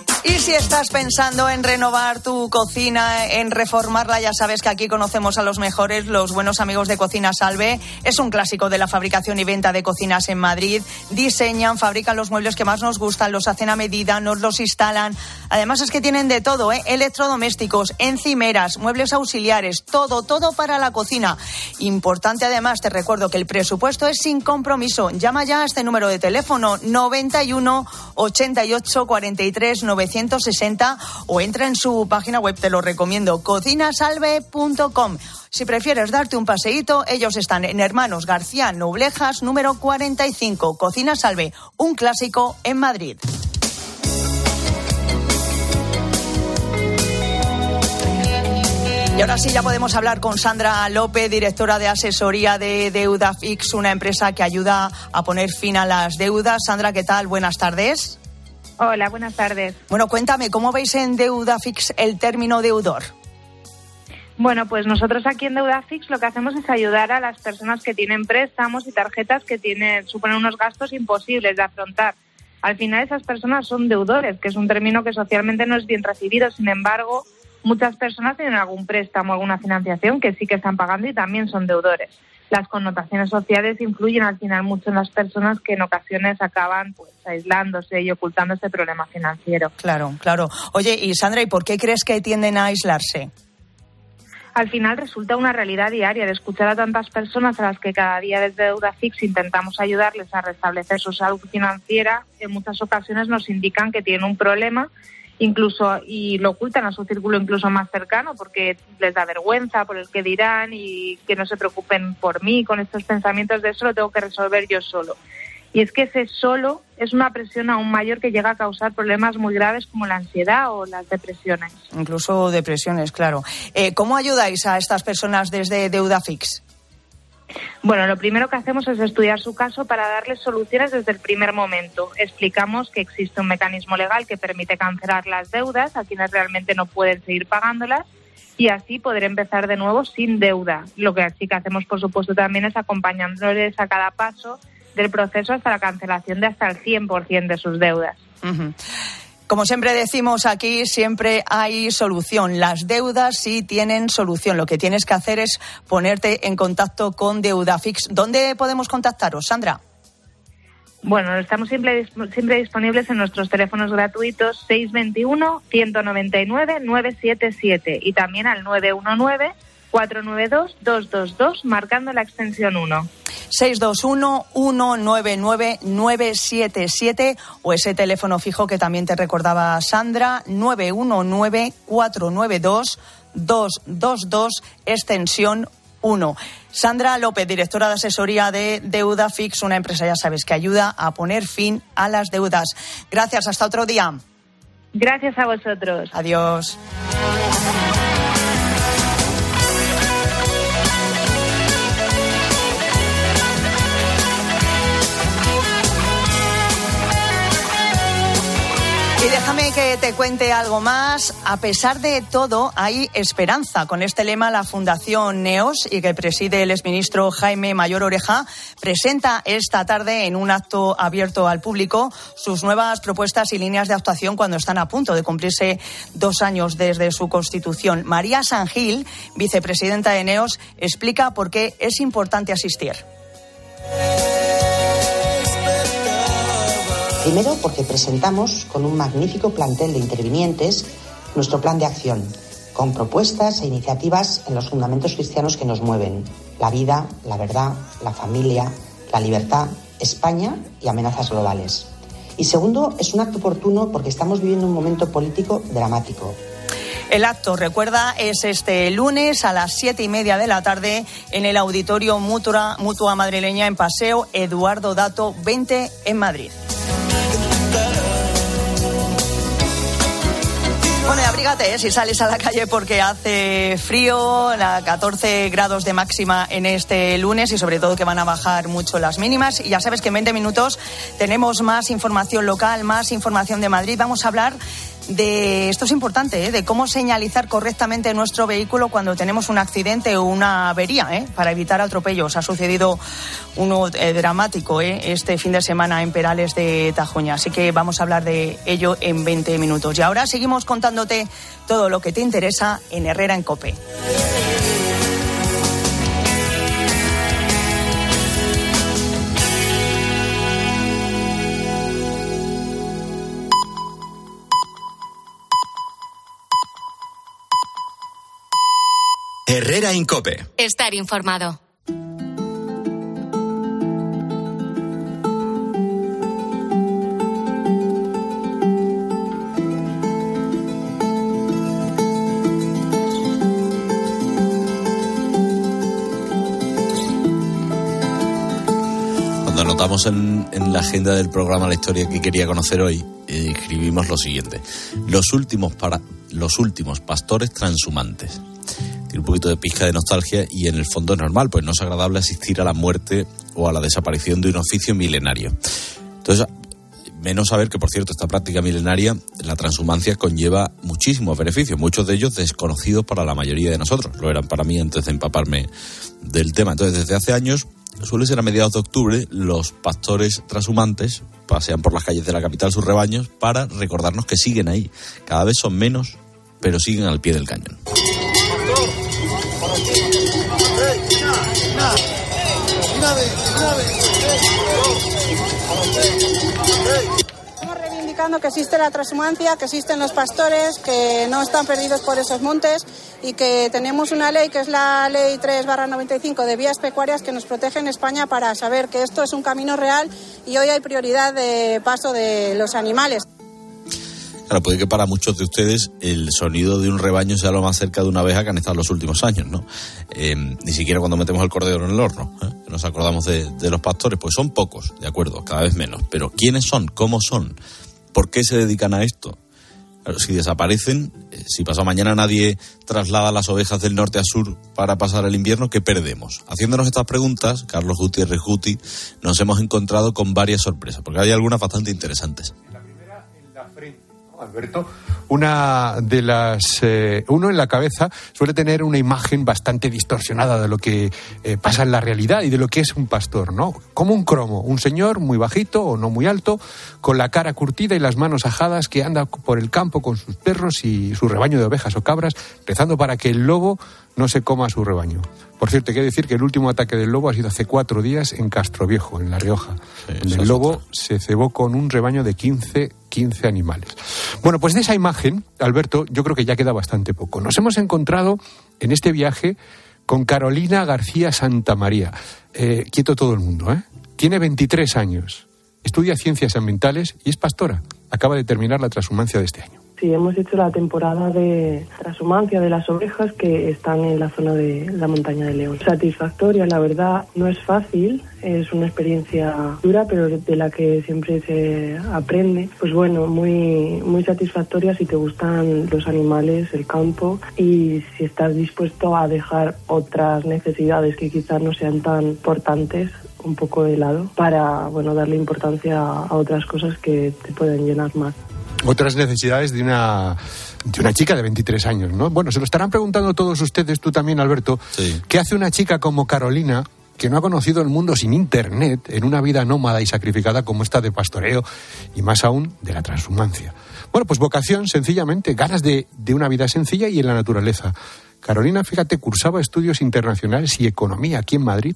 [SPEAKER 6] si estás pensando en renovar tu cocina, en reformarla, ya sabes que aquí conocemos a los mejores, los buenos amigos de Cocina Salve. Es un clásico de la fabricación y venta de cocinas en Madrid. Diseñan, fabrican los muebles que más nos gustan, los hacen a medida, nos los instalan. Además es que tienen de todo, electrodomésticos, encimeras, muebles auxiliares, todo para la cocina. Importante además, te recuerdo que el presupuesto es sin compromiso. Llama ya a este número de teléfono 91 88 43 960 o entra en su página web, te lo recomiendo, cocinasalve.com. Si prefieres darte un paseíto, ellos están en Hermanos García Noblejas, número 45, Cocina Salve, un clásico en Madrid. Y ahora sí, ya podemos hablar con Sandra López, directora de asesoría de Deudafix, una empresa que ayuda a poner fin a las deudas. Sandra, ¿qué tal? Buenas tardes.
[SPEAKER 1] Hola, buenas tardes.
[SPEAKER 6] Bueno, cuéntame, ¿cómo veis en Deudafix el término deudor?
[SPEAKER 1] Bueno, pues nosotros aquí en Deudafix lo que hacemos es ayudar a las personas que tienen préstamos y tarjetas que suponen unos gastos imposibles de afrontar. Al final esas personas son deudores, que es un término que socialmente no es bien recibido. Sin embargo, muchas personas tienen algún préstamo, alguna financiación que sí que están pagando y también son deudores. Las connotaciones sociales influyen al final mucho en las personas que en ocasiones acaban pues aislándose y ocultando este problema financiero.
[SPEAKER 6] Claro. Oye, y Sandra, ¿y por qué crees que tienden a aislarse?
[SPEAKER 1] Al final resulta una realidad diaria de escuchar a tantas personas a las que cada día desde Deudafix intentamos ayudarles a restablecer su salud financiera. En muchas ocasiones nos indican que tienen un problema incluso y lo ocultan a su círculo incluso más cercano porque les da vergüenza por el que dirán y que no se preocupen por mí con estos pensamientos de eso lo tengo que resolver yo solo. Y es que ese solo es una presión aún mayor que llega a causar problemas muy graves como la ansiedad o las depresiones.
[SPEAKER 6] Incluso depresiones, claro. ¿Cómo ayudáis a estas personas desde Deudafix?
[SPEAKER 1] Bueno, lo primero que hacemos es estudiar su caso para darles soluciones desde el primer momento. Explicamos que existe un mecanismo legal que permite cancelar las deudas a quienes realmente no pueden seguir pagándolas y así poder empezar de nuevo sin deuda. Lo que sí que hacemos, por supuesto, también es acompañándoles a cada paso del proceso hasta la cancelación de hasta el 100% de sus deudas.
[SPEAKER 6] Uh-huh. Como siempre decimos aquí, siempre hay solución. Las deudas sí tienen solución. Lo que tienes que hacer es ponerte en contacto con Deudafix. ¿Dónde podemos contactaros, Sandra?
[SPEAKER 1] Bueno, estamos siempre disponibles en nuestros teléfonos gratuitos 621 199 977 y también al 919 492 222 marcando la extensión 1.
[SPEAKER 6] 621-199-977 o ese teléfono fijo que también te recordaba Sandra, 919-492-222, extensión 1. Sandra López, directora de asesoría de Deudafix, una empresa, ya sabes, que ayuda a poner fin a las deudas. Gracias, hasta otro día.
[SPEAKER 1] Gracias a vosotros.
[SPEAKER 6] Adiós. Y déjame que te cuente algo más. A pesar de todo, hay esperanza. Con este lema, la Fundación NEOS, y que preside el exministro Jaime Mayor Oreja, presenta esta tarde en un acto abierto al público sus nuevas propuestas y líneas de actuación cuando están a punto de cumplirse 2 años desde su constitución. María Sangil, vicepresidenta de NEOS, explica por qué es importante asistir.
[SPEAKER 7] Primero, porque presentamos con un magnífico plantel de intervinientes nuestro plan de acción, con propuestas e iniciativas en los fundamentos cristianos que nos mueven: la vida, la verdad, la familia, la libertad, España y amenazas globales. Y segundo, es un acto oportuno porque estamos viviendo un momento político dramático.
[SPEAKER 6] El acto, recuerda, es este lunes a las 7:30 de la tarde en el Auditorio Mutua Madrileña en Paseo Eduardo Dato 20 en Madrid. Bueno, y abrígate si sales a la calle porque hace frío, 14 grados de máxima en este lunes y sobre todo que van a bajar mucho las mínimas. Y ya sabes que en 20 minutos tenemos más información local, más información de Madrid. Vamos a hablar
[SPEAKER 8] esto es importante, de cómo señalizar correctamente nuestro vehículo cuando tenemos un accidente o una avería, para evitar atropellos. Ha sucedido uno dramático este fin de semana en Perales de Tajuña, así que vamos a hablar de ello en 20 minutos. Y ahora seguimos contándote todo lo que te interesa en Herrera en COPE.
[SPEAKER 2] Herrera en COPE.
[SPEAKER 3] Estar informado.
[SPEAKER 9] Cuando anotamos en la agenda del programa la historia que quería conocer hoy, escribimos lo siguiente: los últimos pastores transhumantes. Tiene un poquito de pizca de nostalgia y en el fondo es normal, pues no es agradable asistir a la muerte o a la desaparición de un oficio milenario. Entonces, menos saber que, por cierto, esta práctica milenaria, la transhumancia, conlleva muchísimos beneficios, muchos de ellos desconocidos para la mayoría de nosotros. Lo eran para mí antes de empaparme del tema. Entonces, desde hace años, suele ser a mediados de octubre, los pastores transhumantes pasean por las calles de la capital sus rebaños para recordarnos que siguen ahí. Cada vez son menos, pero siguen al pie del cañón.
[SPEAKER 10] Estamos reivindicando que existe la transhumancia, que existen los pastores, que no están perdidos por esos montes y que tenemos una ley que es la Ley 3/95 de vías pecuarias que nos protege en España para saber que esto es un camino real y hoy hay prioridad de paso de los animales.
[SPEAKER 9] Claro, puede que para muchos de ustedes el sonido de un rebaño sea lo más cerca de una abeja que han estado en los últimos años, ¿no? Ni siquiera cuando metemos el cordero en el horno, nos acordamos de los pastores. Pues son pocos, de acuerdo, cada vez menos. Pero ¿quiénes son? ¿Cómo son? ¿Por qué se dedican a esto? Claro, si desaparecen, si pasado mañana nadie traslada las ovejas del norte a sur para pasar el invierno, ¿qué perdemos? Haciéndonos estas preguntas, Carlos Gutiérrez Guti, nos hemos encontrado con varias sorpresas, porque hay algunas bastante interesantes.
[SPEAKER 11] Alberto, uno en la cabeza suele tener una imagen bastante distorsionada de lo que pasa en la realidad y de lo que es un pastor, ¿no? Como un cromo, un señor muy bajito o no muy alto, con la cara curtida y las manos ajadas, que anda por el campo con sus perros y su rebaño de ovejas o cabras, rezando para que el lobo no se coma a su rebaño. Por cierto, hay que decir que el último ataque del lobo ha sido hace 4 días en Castroviejo, en La Rioja. El lobo se cebó con un rebaño de 15 animales. Bueno, pues de esa imagen, Alberto, yo creo que ya queda bastante poco. Nos hemos encontrado en este viaje con Carolina García Santamaría. Quieto todo el mundo, ¿eh? Tiene 23 años, estudia ciencias ambientales y es pastora. Acaba de terminar la transhumancia de este año.
[SPEAKER 12] Sí, hemos hecho la temporada de transhumancia de las ovejas que están en la zona de la montaña de León. Satisfactoria, la verdad, no es fácil, es una experiencia dura, pero de la que siempre se aprende. Pues bueno, muy, muy satisfactoria si te gustan los animales, el campo y si estás dispuesto a dejar otras necesidades que quizás no sean tan importantes un poco de lado para, bueno, darle importancia a otras cosas que te pueden llenar más.
[SPEAKER 11] Otras necesidades de una chica de 23 años, ¿no? Bueno, se lo estarán preguntando todos ustedes, tú también, Alberto, sí. ¿Qué hace una chica como Carolina, que no ha conocido el mundo sin Internet, en una vida nómada y sacrificada como esta de pastoreo y más aún de la transhumancia? Bueno, pues vocación, sencillamente, ganas de una vida sencilla y en la naturaleza. Carolina, fíjate, cursaba estudios internacionales y economía aquí en Madrid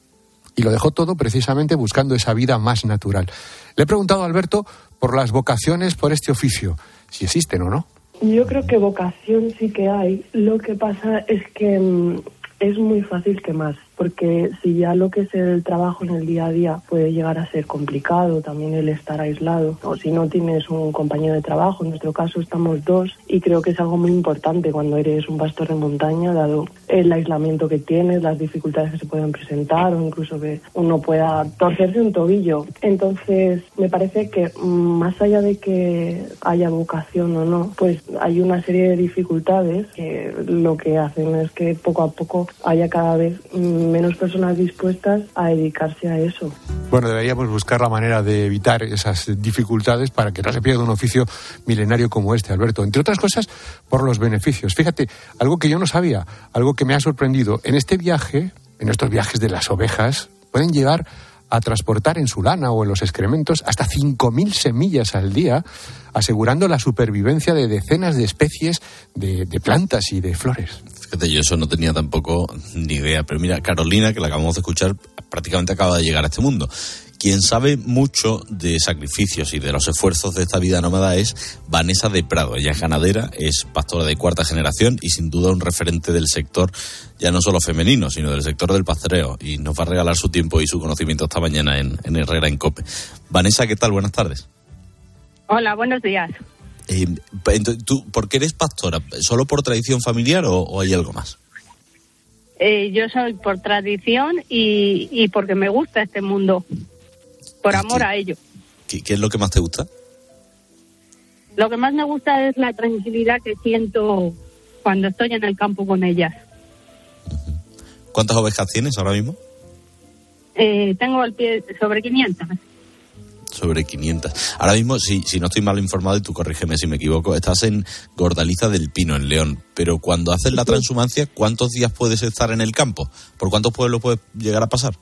[SPEAKER 11] y lo dejó todo precisamente buscando esa vida más natural. Le he preguntado a Alberto por las vocaciones por este oficio, si existen o no.
[SPEAKER 12] Yo creo que vocación sí que hay. Lo que pasa es que es muy fácil quemar, porque si ya lo que es el trabajo en el día a día puede llegar a ser complicado, también el estar aislado, o si no tienes un compañero de trabajo, en nuestro caso estamos 2, y creo que es algo muy importante cuando eres un pastor de montaña, dado el aislamiento que tienes, las dificultades que se pueden presentar, o incluso que uno pueda torcerse un tobillo. Entonces, me parece que más allá de que haya vocación o no, pues hay una serie de dificultades que lo que hacen es que poco a poco haya cada vez menos personas dispuestas a dedicarse a eso.
[SPEAKER 11] Bueno, deberíamos buscar la manera de evitar esas dificultades para que no se pierda un oficio milenario como este, Alberto. Entre otras cosas, por los beneficios. Fíjate, algo que yo no sabía, algo que me ha sorprendido. En este viaje, en estos viajes de las ovejas, pueden llegar a transportar en su lana o en los excrementos hasta 5.000 semillas al día, asegurando la supervivencia de decenas de especies de plantas y de flores.
[SPEAKER 9] Fíjate, yo eso no tenía tampoco ni idea. Pero mira, Carolina, que la acabamos de escuchar, prácticamente acaba de llegar a este mundo. Quien sabe mucho de sacrificios y de los esfuerzos de esta vida nómada es Vanessa de Prado. Ella es ganadera, es pastora de 4ª generación y sin duda un referente del sector, ya no solo femenino, sino del sector del pastoreo. Y nos va a regalar su tiempo y su conocimiento esta mañana en Herrera en COPE. Vanessa, ¿qué tal? Buenas tardes.
[SPEAKER 13] Hola, buenos días.
[SPEAKER 9] ¿Tú por qué eres pastora? ¿Solo por tradición familiar o hay algo más?
[SPEAKER 13] Yo soy por tradición y porque me gusta este mundo. Por amor a ello.
[SPEAKER 9] ¿Qué es lo que más te gusta?
[SPEAKER 13] Lo que más me gusta es la tranquilidad que siento cuando estoy en el campo con ellas.
[SPEAKER 9] ¿Cuántas ovejas tienes ahora mismo?
[SPEAKER 13] Tengo al pie sobre 500.
[SPEAKER 9] Sobre 500. Ahora mismo, si no estoy mal informado, y tú corrígeme si me equivoco, estás en Gordaliza del Pino, en León. Pero cuando haces la transhumancia, ¿cuántos días puedes estar en el campo? ¿Por cuántos pueblos puedes llegar a pasar?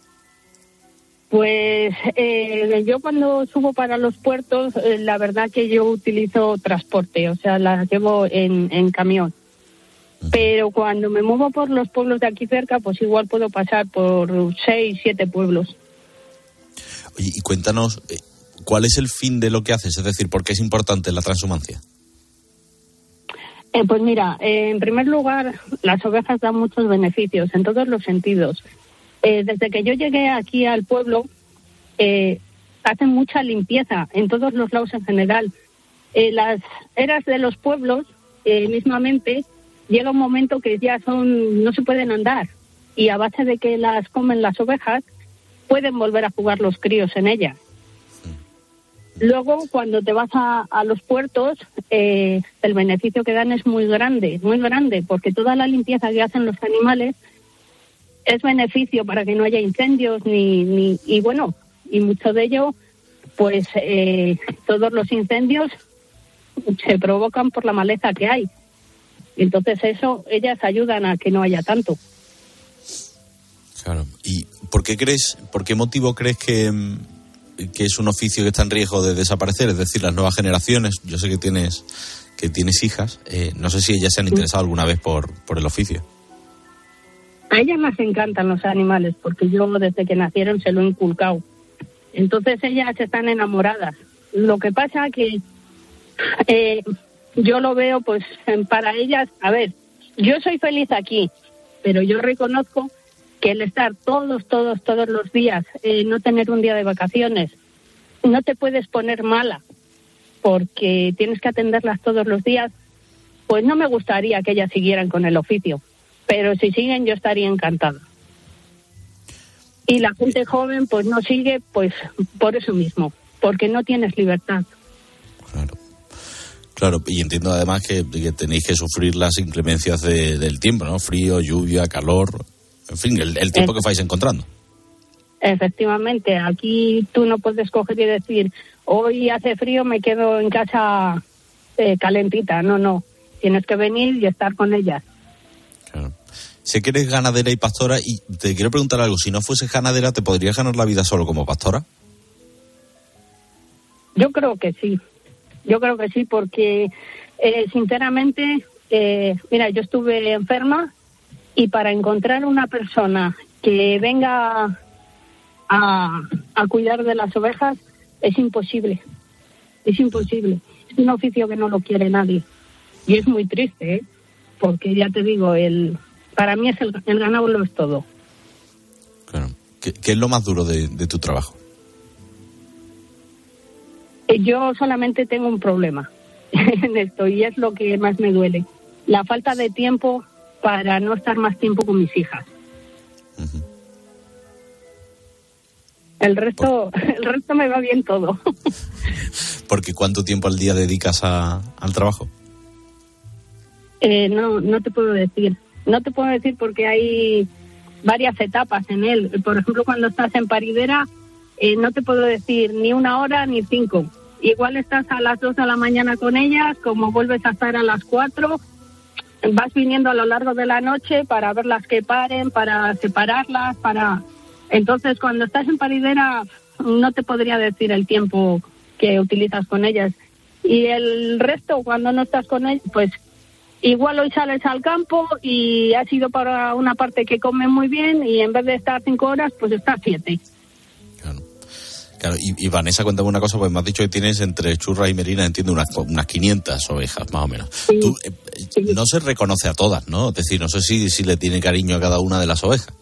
[SPEAKER 13] Pues yo cuando subo para los puertos, la verdad que yo utilizo transporte, o sea, las llevo en camión. Pero cuando me muevo por los pueblos de aquí cerca, pues igual puedo pasar por 6, 7 pueblos.
[SPEAKER 9] Oye, y cuéntanos, ¿cuál es el fin de lo que haces? Es decir, ¿por qué es importante la transhumancia?
[SPEAKER 13] Pues mira, en primer lugar, las ovejas dan muchos beneficios en todos los sentidos. Desde que yo llegué aquí al pueblo, hacen mucha limpieza en todos los lados en general. Las eras de los pueblos, mismamente, llega un momento que ya no se pueden andar. Y a base de que las comen las ovejas, pueden volver a jugar los críos en ellas. Luego, cuando te vas a los puertos, el beneficio que dan es muy grande, porque toda la limpieza que hacen los animales es beneficio para que no haya incendios y mucho de ello, pues todos los incendios se provocan por la maleza que hay. Entonces ellas ayudan a que no haya tanto.
[SPEAKER 9] Claro. ¿Y por qué motivo crees que es un oficio que está en riesgo de desaparecer? Es decir, las nuevas generaciones, yo sé que tienes hijas, no sé si ellas se han interesado alguna vez por el oficio.
[SPEAKER 13] A ellas les encantan los animales, porque yo desde que nacieron se lo he inculcado. Entonces ellas están enamoradas. Lo que pasa que yo lo veo, pues para ellas, a ver, yo soy feliz aquí, pero yo reconozco que el estar todos los días, no tener un día de vacaciones, no te puedes poner mala, porque tienes que atenderlas todos los días, pues no me gustaría que ellas siguieran con el oficio. Pero si siguen, yo estaría encantada. Y la gente joven, pues no sigue, pues por eso mismo, porque no tienes libertad.
[SPEAKER 9] Claro, y entiendo además que tenéis que sufrir las inclemencias del tiempo, ¿no? Frío, lluvia, calor, en fin, el tiempo que vais encontrando.
[SPEAKER 13] Efectivamente, aquí tú no puedes coger y decir, hoy hace frío, me quedo en casa calentita. No, tienes que venir y estar con ellas.
[SPEAKER 9] Claro. Sé que eres ganadera y pastora y te quiero preguntar algo. Si no fueses ganadera, ¿te podrías ganar la vida solo como pastora?
[SPEAKER 13] Yo creo que sí. Porque sinceramente, mira, yo estuve enferma y para encontrar una persona que venga a cuidar de las ovejas es imposible. Es un oficio que no lo quiere nadie. Y es muy triste, porque ya te digo, para mí es el ganado lo es todo.
[SPEAKER 9] Claro. ¿Qué es lo más duro de tu trabajo?
[SPEAKER 13] Yo solamente tengo un problema en esto y es lo que más me duele. La falta de tiempo para no estar más tiempo con mis hijas. Uh-huh. El resto me va bien todo.
[SPEAKER 9] Porque ¿cuánto tiempo al día dedicas al trabajo?
[SPEAKER 13] No te puedo decir. No te puedo decir porque hay varias etapas en él. Por ejemplo, cuando estás en paridera, no te puedo decir ni 1 hora ni 5. Igual estás a las 2 de la mañana con ellas, como vuelves a estar a las 4, vas viniendo a lo largo de la noche para verlas que paren, para separarlas, Entonces, cuando estás en paridera, no te podría decir el tiempo que utilizas con ellas. Y el resto, cuando no estás con ellas, pues igual hoy sales al campo y has ido para una parte que come muy bien y en vez de estar 5 horas, pues estás 7.
[SPEAKER 9] Claro, y Vanessa, cuéntame una cosa, pues me has dicho que tienes entre churras y merinas, entiendo, unas 500 ovejas, más o menos.
[SPEAKER 13] Sí.
[SPEAKER 9] Tú, no se reconoce a todas, ¿no? Es decir, no sé si le tiene cariño a cada una de las ovejas.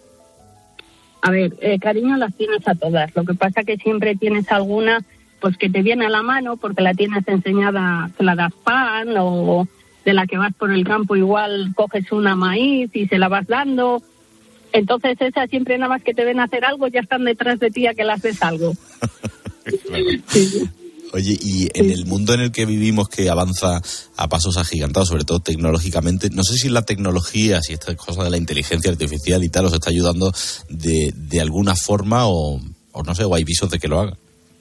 [SPEAKER 13] A ver, cariño las tienes a todas. Lo que pasa que siempre tienes alguna pues que te viene a la mano porque la tienes enseñada, que la das pan, o de la que vas por el campo igual coges una maíz y se la vas dando. Entonces esas siempre nada más que te ven hacer algo ya están detrás de ti a que las des algo.
[SPEAKER 9] Claro. Sí. Oye, y en el mundo en el que vivimos, que avanza a pasos agigantados, sobre todo tecnológicamente, no sé si la tecnología, si esta cosa de la inteligencia artificial y tal os está ayudando de alguna forma o no sé, o hay visos de que lo haga.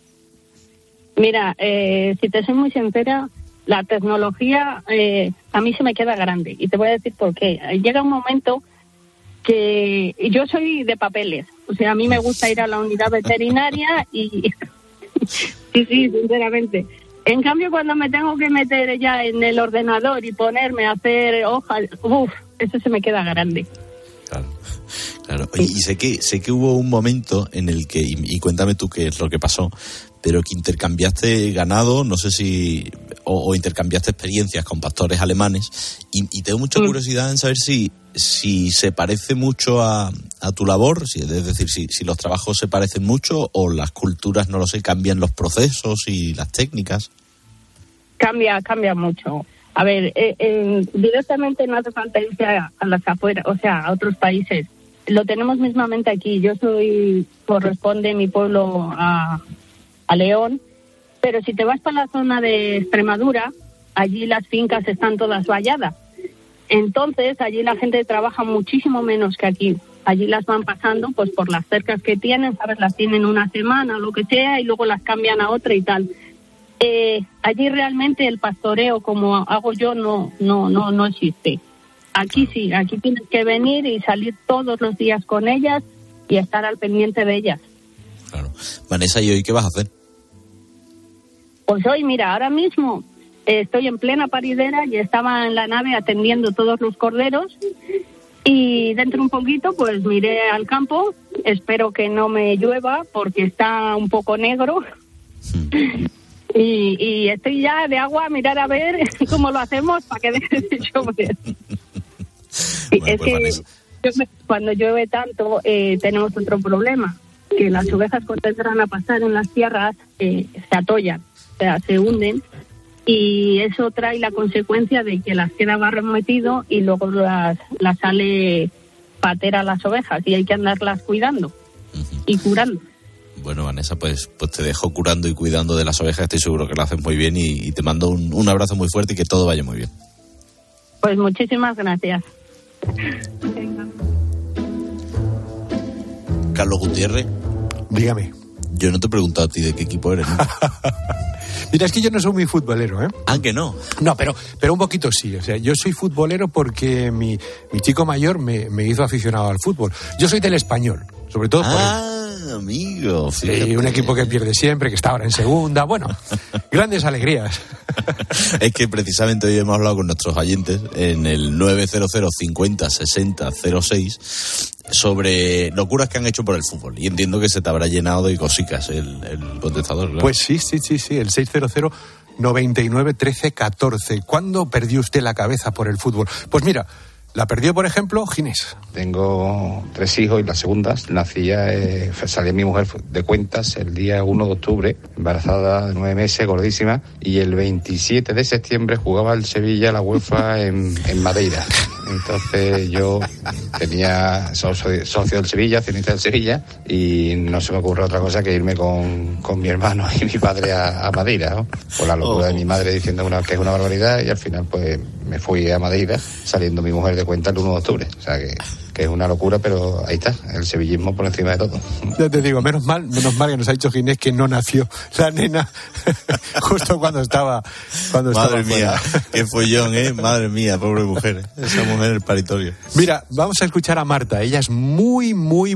[SPEAKER 13] Mira, si te soy muy sincera, la tecnología a mí se me queda grande y te voy a decir por qué. Llega un momento que yo soy de papeles, o sea, a mí me gusta ir a la unidad veterinaria y sí, sinceramente. En cambio, cuando me tengo que meter ya en el ordenador y ponerme a hacer hojas, eso se me queda grande.
[SPEAKER 9] Claro. Y sé que hubo un momento en el que, y cuéntame tú qué es lo que pasó, pero que intercambiaste ganado, no sé si, o intercambiaste experiencias con pastores alemanes, y tengo mucha curiosidad en saber si se parece mucho a tu labor, es decir, si los trabajos se parecen mucho o las culturas, no lo sé, cambian los procesos y las técnicas.
[SPEAKER 13] Cambia mucho. A ver, directamente no hace falta irse a las afueras, o sea, a otros países. Lo tenemos mismamente aquí. Corresponde mi pueblo a León, pero si te vas para la zona de Extremadura, allí las fincas están todas valladas. Entonces, allí la gente trabaja muchísimo menos que aquí. Allí las van pasando pues por las cercas que tienen, ¿sabes? Las tienen una semana o lo que sea y luego las cambian a otra y tal. Allí realmente el pastoreo como hago yo no existe. Aquí sí, aquí tienes que venir y salir todos los días con ellas y estar al pendiente de ellas.
[SPEAKER 9] Claro. Vanessa, ¿y hoy qué vas a hacer?
[SPEAKER 13] Pues hoy, mira, ahora mismo estoy en plena paridera y estaba en la nave atendiendo todos los corderos y dentro de un poquito pues me iré al campo. Espero que no me llueva porque está un poco negro. Y estoy ya de agua a mirar a ver cómo lo hacemos para que deje de llover. Es que cuando llueve tanto tenemos otro problema, que las ovejas cuando entran a pasar en las tierras se atollan, o sea, se hunden, y eso trae la consecuencia de que las queda barro metido y luego las sale patera a las ovejas y hay que andarlas cuidando y curando.
[SPEAKER 9] Bueno, Vanessa, pues te dejo curando y cuidando de las ovejas, estoy seguro que lo haces muy bien y te mando un abrazo muy fuerte y que todo vaya muy bien.
[SPEAKER 13] Pues muchísimas gracias.
[SPEAKER 9] Carlos Gutiérrez.
[SPEAKER 11] Dígame.
[SPEAKER 9] Yo no te he preguntado a ti de qué equipo eres, ¿no?
[SPEAKER 11] Mira, es que yo no soy muy futbolero, ¿eh?
[SPEAKER 9] ¿Ah, que no?
[SPEAKER 11] No, pero un poquito sí. O sea, yo soy futbolero porque mi chico mayor me hizo aficionado al fútbol. Yo soy del Español, sobre todo por
[SPEAKER 9] amigo.
[SPEAKER 11] Sí, un equipo que pierde siempre, que está ahora en segunda. Bueno, grandes alegrías.
[SPEAKER 9] Es que precisamente hoy hemos hablado con nuestros oyentes en el 900 50 60 06 sobre locuras que han hecho por el fútbol. Y entiendo que se te habrá llenado de cosicas el contestador, ¿verdad?
[SPEAKER 11] Pues sí, el 600 99 13 14. ¿Cuándo perdió usted la cabeza por el fútbol? Pues mira, la perdió, por ejemplo, Ginés.
[SPEAKER 14] Tengo 3 hijos y las segundas salía mi mujer de cuentas el día 1 de octubre, embarazada de 9 meses, gordísima, y el 27 de septiembre jugaba el Sevilla la UEFA en Madeira. Entonces yo tenía socio del Sevilla, accionista del Sevilla, y no se me ocurre otra cosa que irme con mi hermano y mi padre a Madeira, ¿no? Por la locura de mi madre diciendo que es una barbaridad, y al final pues me fui a Madeira, saliendo mi mujer de cuenta el 1 de octubre. O sea que es una locura, pero ahí está, el sevillismo por encima de todo.
[SPEAKER 11] Ya te digo, menos mal que nos ha dicho Ginés que no nació la nena justo cuando estaba
[SPEAKER 9] Madre mía, qué follón, madre mía, pobre mujer, esa mujer en el paritorio.
[SPEAKER 11] Mira, vamos a escuchar a Marta. Ella es muy,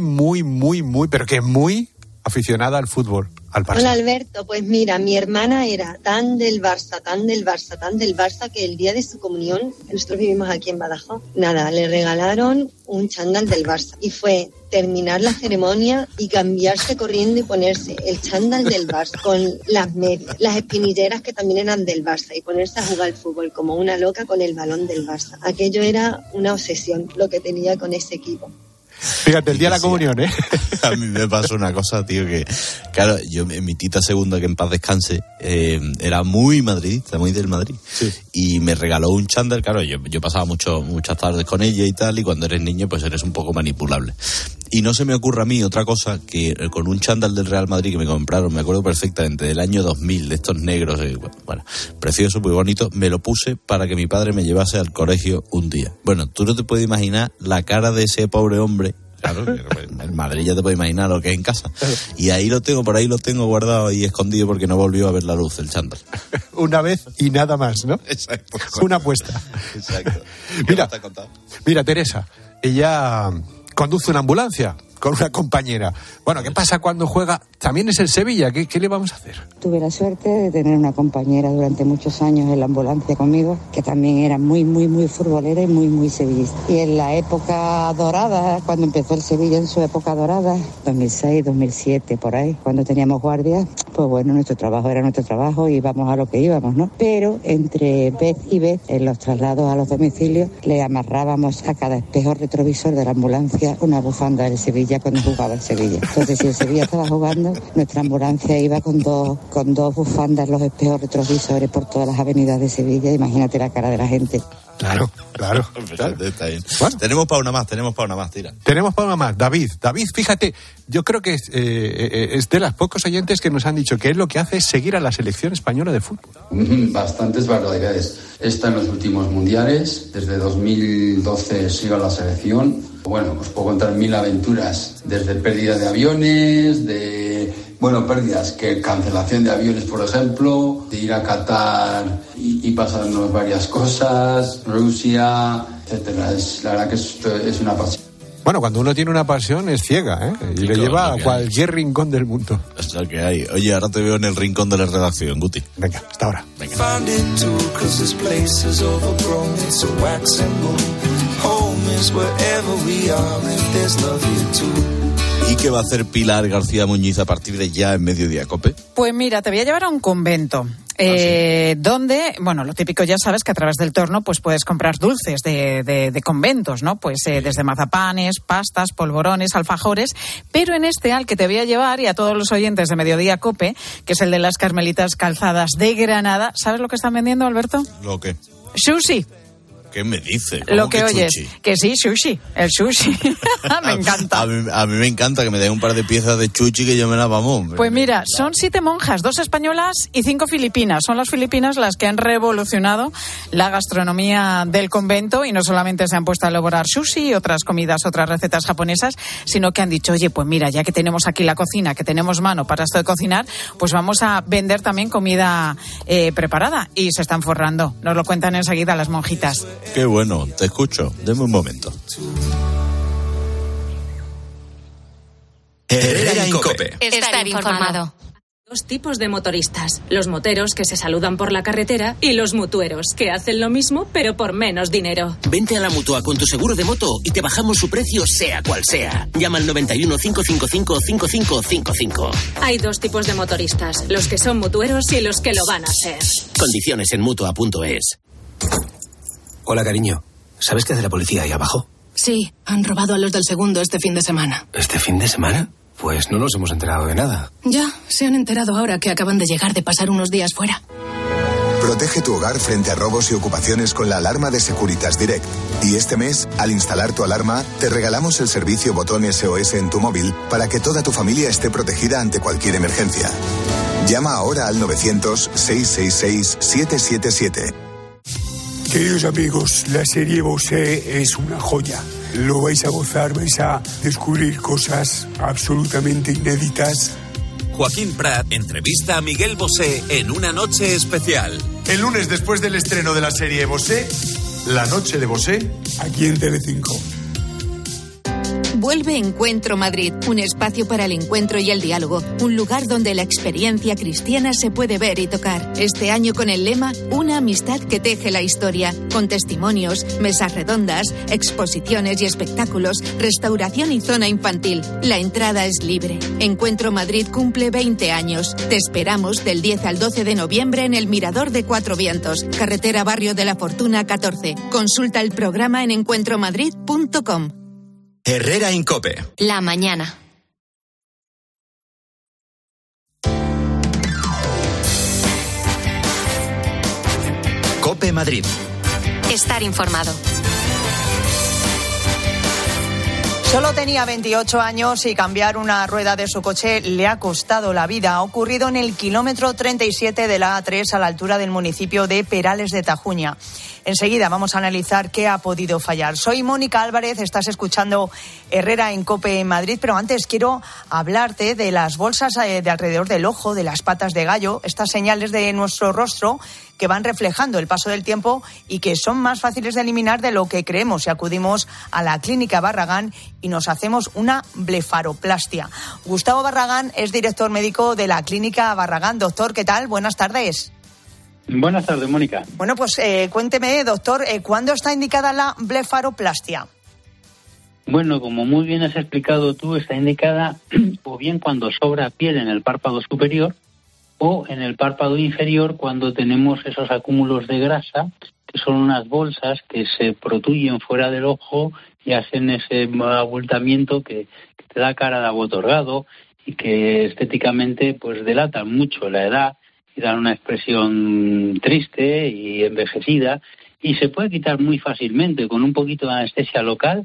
[SPEAKER 11] pero que muy aficionada al fútbol, al Barça.
[SPEAKER 4] Hola Alberto, pues mira, mi hermana era tan del Barça, que el día de su comunión, nosotros vivimos aquí en Badajoz, le regalaron un chándal del Barça y fue terminar la ceremonia y cambiarse corriendo y ponerse el chándal del Barça con las medias, las espinilleras que también eran del Barça, y ponerse a jugar al fútbol como una loca con el balón del Barça. Aquello era una obsesión lo que tenía con ese equipo.
[SPEAKER 11] Fíjate, el día de la comunión, ¿eh?
[SPEAKER 9] A mí me pasó una cosa, tío, que, claro, yo, mi tita segunda, que en paz descanse, era muy madridista, muy del Madrid. Sí. Y me regaló un chándal, claro, yo pasaba muchas tardes con ella y tal, y cuando eres niño, pues eres un poco manipulable. Y no se me ocurre a mí otra cosa que con un chándal del Real Madrid que me compraron, me acuerdo perfectamente, del año 2000, de estos negros, bueno, precioso, muy bonito, me lo puse para que mi padre me llevase al colegio un día. Bueno, tú no te puedes imaginar la cara de ese pobre hombre. Claro, en Madrid ya te puedes imaginar lo que es en casa. Y ahí lo tengo guardado y escondido porque no volvió a ver la luz el chándal.
[SPEAKER 11] Una vez y nada más, ¿no?
[SPEAKER 9] Exacto.
[SPEAKER 11] Una apuesta.
[SPEAKER 9] Exacto.
[SPEAKER 11] Mira, Teresa, ella conduce una ambulancia con una compañera. Bueno, ¿qué pasa cuando juega? También es el Sevilla, ¿qué le vamos a hacer?
[SPEAKER 15] Tuve la suerte de tener una compañera durante muchos años en la ambulancia conmigo, que también era muy futbolera y muy sevillista. Y en la época dorada, cuando empezó el Sevilla en su época dorada, 2006, 2007, por ahí, cuando teníamos guardia, pues bueno, nuestro trabajo era nuestro trabajo y íbamos a lo que íbamos, ¿no? Pero entre vez y vez, en los traslados a los domicilios, le amarrábamos a cada espejo retrovisor de la ambulancia una bufanda del Sevilla cuando jugaba el Sevilla. Entonces, si el Sevilla estaba jugando, nuestra ambulancia iba con dos bufandas los espejos retrovisores por todas las avenidas de Sevilla. Imagínate la cara de la gente.
[SPEAKER 11] Claro.
[SPEAKER 9] Está bien. Bueno. Tenemos para una más, tira.
[SPEAKER 11] Tenemos para una más. David, fíjate, yo creo que es de las pocos oyentes que nos han dicho que es lo que hace es seguir a la selección española de fútbol.
[SPEAKER 16] Bastantes barbaridades. Está en los últimos mundiales, desde 2012 sigo a la selección. Bueno, os puedo contar 1000 aventuras, desde pérdida de aviones, pérdidas, que cancelación de aviones, por ejemplo, de ir a Qatar y pasarnos varias cosas, Rusia, etcétera. La verdad que esto es una pasión.
[SPEAKER 11] Bueno, cuando uno tiene una pasión es ciega, ¿eh? Y le lleva a cualquier rincón del mundo.
[SPEAKER 9] Es lo que hay. Oye, ahora te veo en el rincón de la redacción, Guti.
[SPEAKER 11] Venga, hasta ahora. Venga.
[SPEAKER 9] ¿Y qué va a hacer Pilar García Muñiz a partir de ya en Mediodía Cope?
[SPEAKER 8] Pues mira, te voy a llevar a un convento. Donde, bueno, lo típico ya sabes que a través del torno pues puedes comprar dulces de conventos, ¿no? Pues desde mazapanes, pastas, polvorones, alfajores, pero en este al que te voy a llevar y a todos los oyentes de Mediodía Cope, que es el de las Carmelitas Calzadas de Granada, ¿sabes lo que están vendiendo, Alberto?
[SPEAKER 9] ¿Lo qué?
[SPEAKER 8] Sushi.
[SPEAKER 9] ¿Qué me dice?
[SPEAKER 8] Lo que oyes, que sí, sushi, el sushi. Me encanta.
[SPEAKER 9] A mí me encanta que me den un par de piezas de chuchi que yo me las vamos.
[SPEAKER 8] Pues mira, son 7 monjas, 2 españolas y 5 filipinas. Son las filipinas las que han revolucionado la gastronomía del convento y no solamente se han puesto a elaborar sushi y otras comidas, otras recetas japonesas, sino que han dicho, oye, pues mira, ya que tenemos aquí la cocina, que tenemos mano para esto de cocinar, pues vamos a vender también comida preparada. Y se están forrando. Nos lo cuentan enseguida las monjitas.
[SPEAKER 9] Qué bueno, te escucho. Deme un momento.
[SPEAKER 2] Herrera en Cope.
[SPEAKER 3] Estar informado.
[SPEAKER 17] 2 tipos de motoristas. Los moteros que se saludan por la carretera y los mutueros que hacen lo mismo pero por menos dinero.
[SPEAKER 18] Vente a la Mutua con tu seguro de moto y te bajamos su precio sea cual sea. Llama al 91 555 5555.
[SPEAKER 17] Hay 2 tipos de motoristas. Los que son mutueros y los que lo van a ser.
[SPEAKER 18] Condiciones en Mutua.es.
[SPEAKER 19] Hola, cariño. ¿Sabes qué hace la policía ahí abajo?
[SPEAKER 17] Sí, han robado a los del segundo este fin de semana.
[SPEAKER 19] ¿Este fin de semana? Pues no nos hemos enterado de nada.
[SPEAKER 17] Ya, se han enterado ahora que acaban de llegar de pasar unos días fuera.
[SPEAKER 5] Protege tu hogar frente a robos y ocupaciones con la alarma de Securitas Direct. Y este mes, al instalar tu alarma, te regalamos el servicio botón SOS en tu móvil para que toda tu familia esté protegida ante cualquier emergencia. Llama ahora al 900-666-777.
[SPEAKER 20] Queridos amigos, la serie Bosé es una joya. Lo vais a gozar, vais a descubrir cosas absolutamente inéditas.
[SPEAKER 21] Joaquín Prat entrevista a Miguel Bosé en Una noche especial.
[SPEAKER 22] El lunes, después del estreno de la serie Bosé, La noche de Bosé,
[SPEAKER 20] aquí en Telecinco.
[SPEAKER 23] Vuelve Encuentro Madrid, un espacio para el encuentro y el diálogo, un lugar donde la experiencia cristiana se puede ver y tocar. Este año con el lema Una amistad que teje la historia, con testimonios, mesas redondas, exposiciones y espectáculos, restauración y zona infantil. La entrada es libre. Encuentro Madrid cumple 20 años. Te esperamos del 10 al 12 de noviembre en el Mirador de Cuatro Vientos, carretera Barrio de la Fortuna 14. Consulta el programa en encuentromadrid.com.
[SPEAKER 2] Herrera Incope.
[SPEAKER 3] La mañana.
[SPEAKER 2] Cope Madrid.
[SPEAKER 3] Estar informado.
[SPEAKER 8] Solo tenía 28 años y cambiar una rueda de su coche le ha costado la vida. Ha ocurrido en el kilómetro 37 de la A3 a la altura del municipio de Perales de Tajuña. Enseguida vamos a analizar qué ha podido fallar. Soy Mónica Álvarez, estás escuchando Herrera en COPE en Madrid, pero antes quiero hablarte de las bolsas de alrededor del ojo, de las patas de gallo, estas señales de nuestro rostro que van reflejando el paso del tiempo y que son más fáciles de eliminar de lo que creemos si acudimos a la Clínica Barragán y nos hacemos una blefaroplastia. Gustavo Barragán es director médico de la Clínica Barragán. Doctor, ¿qué tal? Buenas tardes.
[SPEAKER 24] Buenas tardes, Mónica.
[SPEAKER 8] Bueno, pues cuénteme, doctor, ¿cuándo está indicada la blefaroplastia?
[SPEAKER 24] Bueno, como muy bien has explicado tú, está indicada o bien cuando sobra piel en el párpado superior o en el párpado inferior cuando tenemos esos acúmulos de grasa, que son unas bolsas que se protuyen fuera del ojo y hacen ese abultamiento que te da cara de abotorgado y que estéticamente pues delatan mucho la edad y dan una expresión triste y envejecida, y se puede quitar muy fácilmente con un poquito de anestesia local.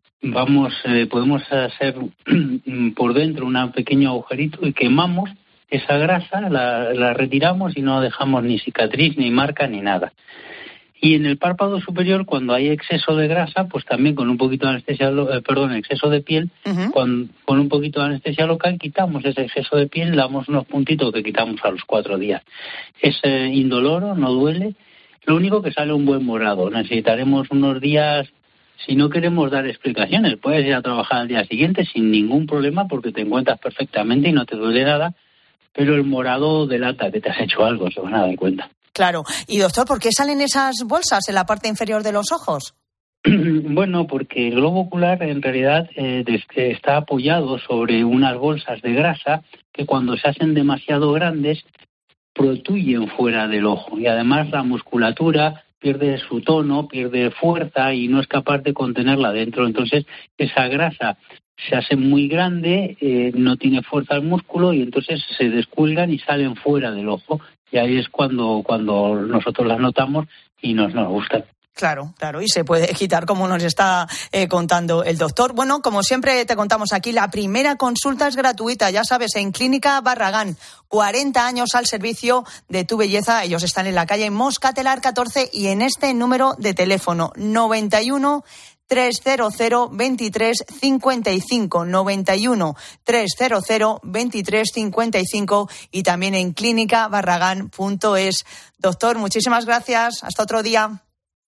[SPEAKER 24] Podemos hacer por dentro un pequeño agujerito y quemamos esa grasa, la retiramos y no dejamos ni cicatriz, ni marca, ni nada. Y en el párpado superior, cuando hay exceso de grasa, pues también con un poquito de anestesia, exceso de piel, con un poquito de anestesia local quitamos ese exceso de piel, damos unos puntitos que quitamos a los 4 días. Es indoloro, no duele, lo único que sale un buen morado. Necesitaremos unos días, si no queremos dar explicaciones, puedes ir a trabajar al día siguiente sin ningún problema porque te encuentras perfectamente y no te duele nada, pero el morado delata que te has hecho algo, se van a dar cuenta.
[SPEAKER 8] Claro. Y doctor, ¿por qué salen esas bolsas en la parte inferior de los ojos?
[SPEAKER 24] Bueno, porque el globo ocular en realidad está apoyado sobre unas bolsas de grasa que cuando se hacen demasiado grandes protuyen fuera del ojo y además la musculatura pierde su tono, pierde fuerza y no es capaz de contenerla dentro. Entonces esa grasa se hace muy grande, no tiene fuerza el músculo y entonces se descuelgan y salen fuera del ojo. Y ahí es cuando nosotros las notamos y nos gustan.
[SPEAKER 8] Claro, y se puede quitar como nos está contando el doctor. Bueno, como siempre te contamos aquí, la primera consulta es gratuita, ya sabes, en Clínica Barragán. 40 años al servicio de tu belleza. Ellos están en la calle Moscatelar 14 y en este número de teléfono 91 300 23 55, 91 300 23 55 y también en clínicabarragán.es. Doctor, muchísimas gracias. Hasta otro día.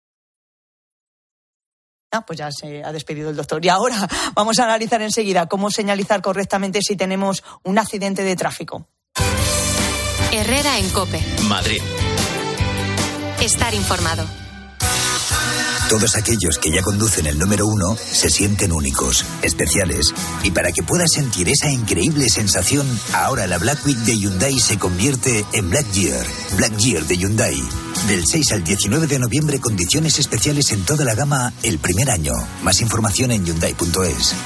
[SPEAKER 8] Pues ya se ha despedido el doctor. Y ahora vamos a analizar enseguida cómo señalizar correctamente si tenemos un accidente de tráfico.
[SPEAKER 3] Herrera en COPE.
[SPEAKER 2] Madrid.
[SPEAKER 3] Estar informado.
[SPEAKER 25] Todos aquellos que ya conducen el número 1 se sienten únicos, especiales. Y para que puedas sentir esa increíble sensación, ahora la Black Week de Hyundai se convierte en Black Year. Black Year de Hyundai. Del 6 al 19 de noviembre, condiciones especiales en toda la gama el primer año. Más información en Hyundai.es.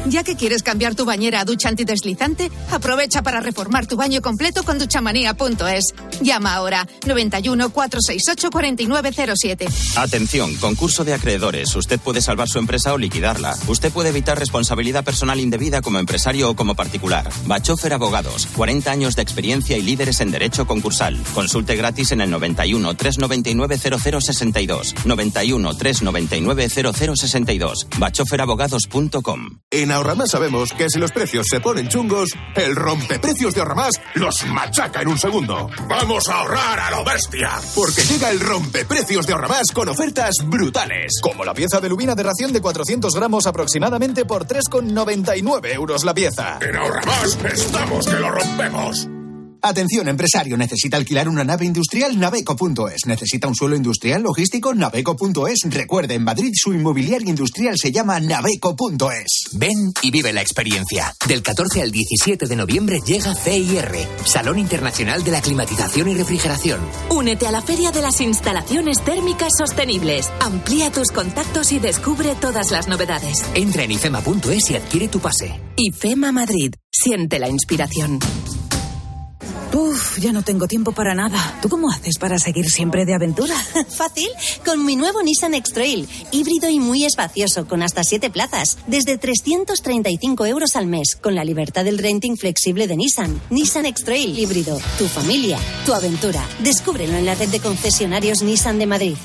[SPEAKER 23] Ya que quieres cambiar tu bañera a ducha antideslizante, aprovecha para reformar tu baño completo con duchamanía.es. Llama ahora 91 468 4907.
[SPEAKER 1] Atención, concurso de acreedores. Usted puede salvar su empresa o liquidarla. Usted puede evitar responsabilidad personal indebida como empresario o como particular. Bachofer Abogados, 40 años de experiencia y líderes en derecho concursal. Consulte gratis en el 91 399 0062. 91 399 0062. bachoferabogados.com.
[SPEAKER 6] En Ahorramás sabemos que si los precios se ponen chungos, el rompeprecios de Ahorramás los machaca en un segundo. ¡Vamos a ahorrar a lo bestia! Porque llega el rompeprecios de Ahorramás con ofertas brutales. Como la pieza de lubina de ración de 400 gramos aproximadamente por 3,99 euros la pieza.
[SPEAKER 7] En Ahorramás estamos que lo rompemos.
[SPEAKER 10] Atención, empresario, ¿necesita alquilar una nave industrial? Naveco.es. ¿Necesita un suelo industrial logístico? Naveco.es. Recuerde, en Madrid su inmobiliaria industrial se llama Naveco.es.
[SPEAKER 12] Ven y vive la experiencia. Del 14 al 17 de noviembre llega CIR, Salón Internacional de la Climatización y Refrigeración.
[SPEAKER 3] Únete a la Feria de las Instalaciones Térmicas Sostenibles. Amplía tus contactos y descubre todas las novedades.
[SPEAKER 12] Entra en ifema.es y adquiere tu pase.
[SPEAKER 3] IFEMA Madrid. Siente la inspiración.
[SPEAKER 26] Uf, ya no tengo tiempo para nada. ¿Tú cómo haces para seguir siempre de aventura?
[SPEAKER 27] Fácil, con mi nuevo Nissan X-Trail, híbrido y muy espacioso, con hasta 7 plazas, desde 335 euros al mes, con la libertad del renting flexible de Nissan. Nissan X-Trail híbrido, tu familia, tu aventura. Descúbrelo en la red de concesionarios Nissan de Madrid.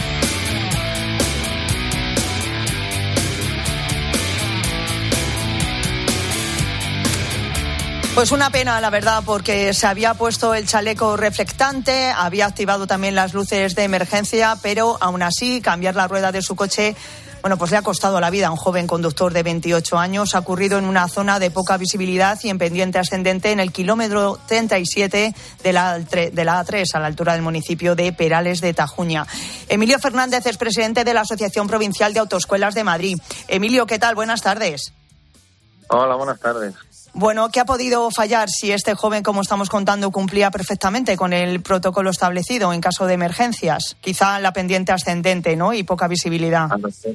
[SPEAKER 8] Pues una pena, la verdad, porque se había puesto el chaleco reflectante, había activado también las luces de emergencia, pero aún así cambiar la rueda de su coche, bueno, pues le ha costado la vida a un joven conductor de 28 años. Ha ocurrido en una zona de poca visibilidad y en pendiente ascendente en el kilómetro 37 de la A3, a la altura del municipio de Perales de Tajuña. Emilio Fernández es presidente de la Asociación Provincial de Autoescuelas de Madrid. Emilio, ¿qué tal? Buenas tardes.
[SPEAKER 28] Hola, buenas tardes.
[SPEAKER 8] Bueno, ¿qué ha podido fallar si este joven, como estamos contando, cumplía perfectamente con el protocolo establecido en caso de emergencias? Quizá la pendiente ascendente, ¿no? Y poca visibilidad.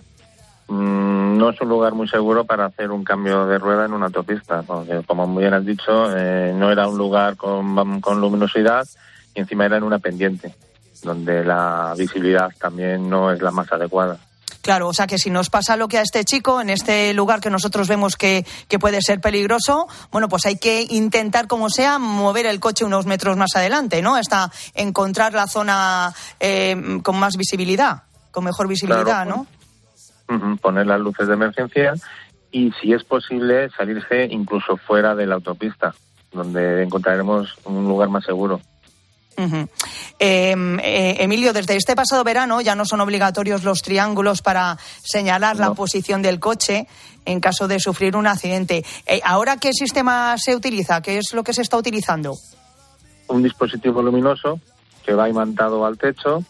[SPEAKER 28] No es un lugar muy seguro para hacer un cambio de rueda en una autopista, porque, como muy bien has dicho, no era un lugar con luminosidad y encima era en una pendiente, donde la visibilidad también no es la más adecuada.
[SPEAKER 8] Claro, o sea que si nos pasa lo que a este chico, en este lugar que nosotros vemos que puede ser peligroso, bueno, pues hay que intentar, como sea, mover el coche unos metros más adelante, ¿no? Hasta encontrar la zona con más visibilidad, con mejor visibilidad, claro,
[SPEAKER 28] ¿no? Poner las luces de emergencia y, si es posible, salirse incluso fuera de la autopista, donde encontraremos un lugar más seguro.
[SPEAKER 8] Uh-huh. Emilio, desde este pasado verano ya no son obligatorios los triángulos para señalar la posición del coche en caso de sufrir un accidente. ¿Ahora qué sistema se utiliza? ¿Qué es lo que se está utilizando?
[SPEAKER 28] Un dispositivo luminoso que va imantado al techo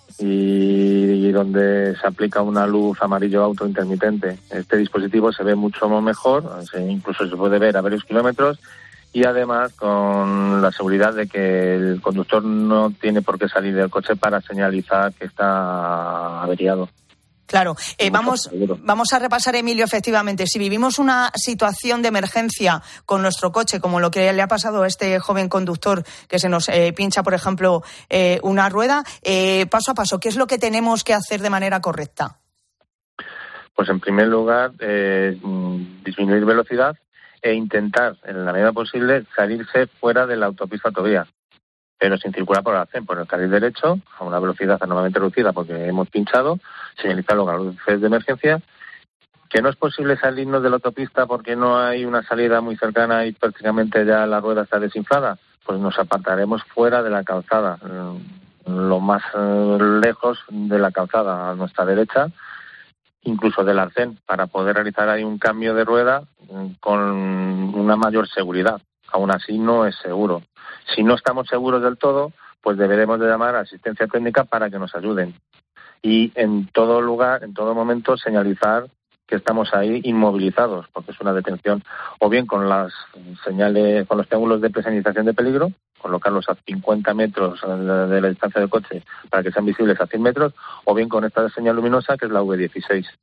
[SPEAKER 28] y donde se aplica una luz amarillo auto intermitente. Este dispositivo se ve mucho mejor, incluso se puede ver a varios kilómetros, y además con la seguridad de que el conductor no tiene por qué salir del coche para señalizar que está averiado.
[SPEAKER 8] Claro, vamos a repasar, Emilio, efectivamente, si vivimos una situación de emergencia con nuestro coche, como lo que le ha pasado a este joven conductor que se nos pincha, por ejemplo, una rueda, paso a paso, ¿qué es lo que tenemos que hacer de manera correcta?
[SPEAKER 28] Pues en primer lugar, disminuir velocidad e intentar, en la medida posible, salirse fuera de la autopista autovía, pero sin circular por el arcén, por el carril derecho, a una velocidad anormalmente reducida porque hemos pinchado, señalizarlo con las luces de emergencia, que no es posible salirnos de la autopista porque no hay una salida muy cercana y prácticamente ya la rueda está desinflada, pues nos apartaremos fuera de la calzada, lo más lejos de la calzada, a nuestra derecha, incluso del arcén, para poder realizar ahí un cambio de rueda con una mayor seguridad. Aún así no es seguro. Si no estamos seguros del todo, pues deberemos de llamar a asistencia técnica para que nos ayuden. Y en todo lugar, en todo momento, señalizar que estamos ahí inmovilizados, porque es una detención, o bien con las señales, con los triángulos de presencialización de peligro, colocarlos a 50 metros de la distancia del coche para que sean visibles a 100 metros, o bien con esta señal luminosa que es la V16.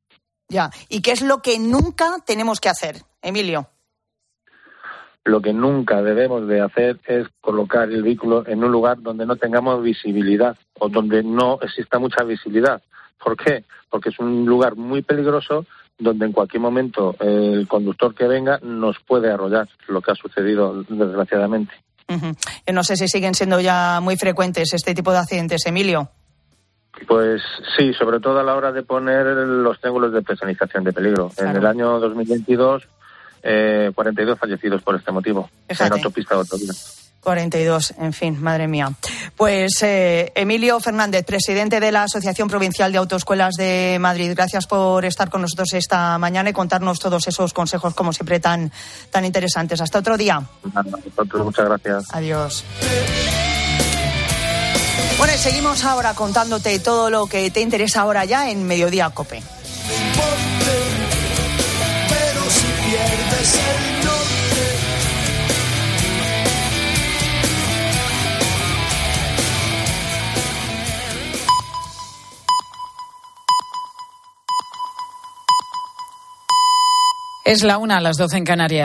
[SPEAKER 8] Ya. ¿Y qué es lo que nunca tenemos que hacer, Emilio?
[SPEAKER 28] Lo que nunca debemos de hacer es colocar el vehículo en un lugar donde no tengamos visibilidad o donde no exista mucha visibilidad. ¿Por qué? Porque es un lugar muy peligroso donde en cualquier momento el conductor que venga nos puede arrollar, lo que ha sucedido desgraciadamente.
[SPEAKER 8] No sé si siguen siendo ya muy frecuentes este tipo de accidentes, Emilio.
[SPEAKER 28] Pues sí, sobre todo a la hora de poner los triángulos de personalización de peligro. Claro. En el año 2022, 42 fallecidos por este motivo. Fíjate. En autopista de autovía.
[SPEAKER 8] 42, en fin, madre mía. Pues Emilio Fernández, presidente de la Asociación Provincial de Autoescuelas de Madrid, gracias por estar con nosotros esta mañana y contarnos todos esos consejos, como siempre, tan interesantes. Hasta otro día.
[SPEAKER 28] Muchas gracias.
[SPEAKER 8] Adiós. Bueno, y seguimos ahora contándote todo lo que te interesa ahora ya en Mediodía COPE.
[SPEAKER 4] Pero si pierdes el norte.
[SPEAKER 26] Es la 1:00, las 12 en Canarias.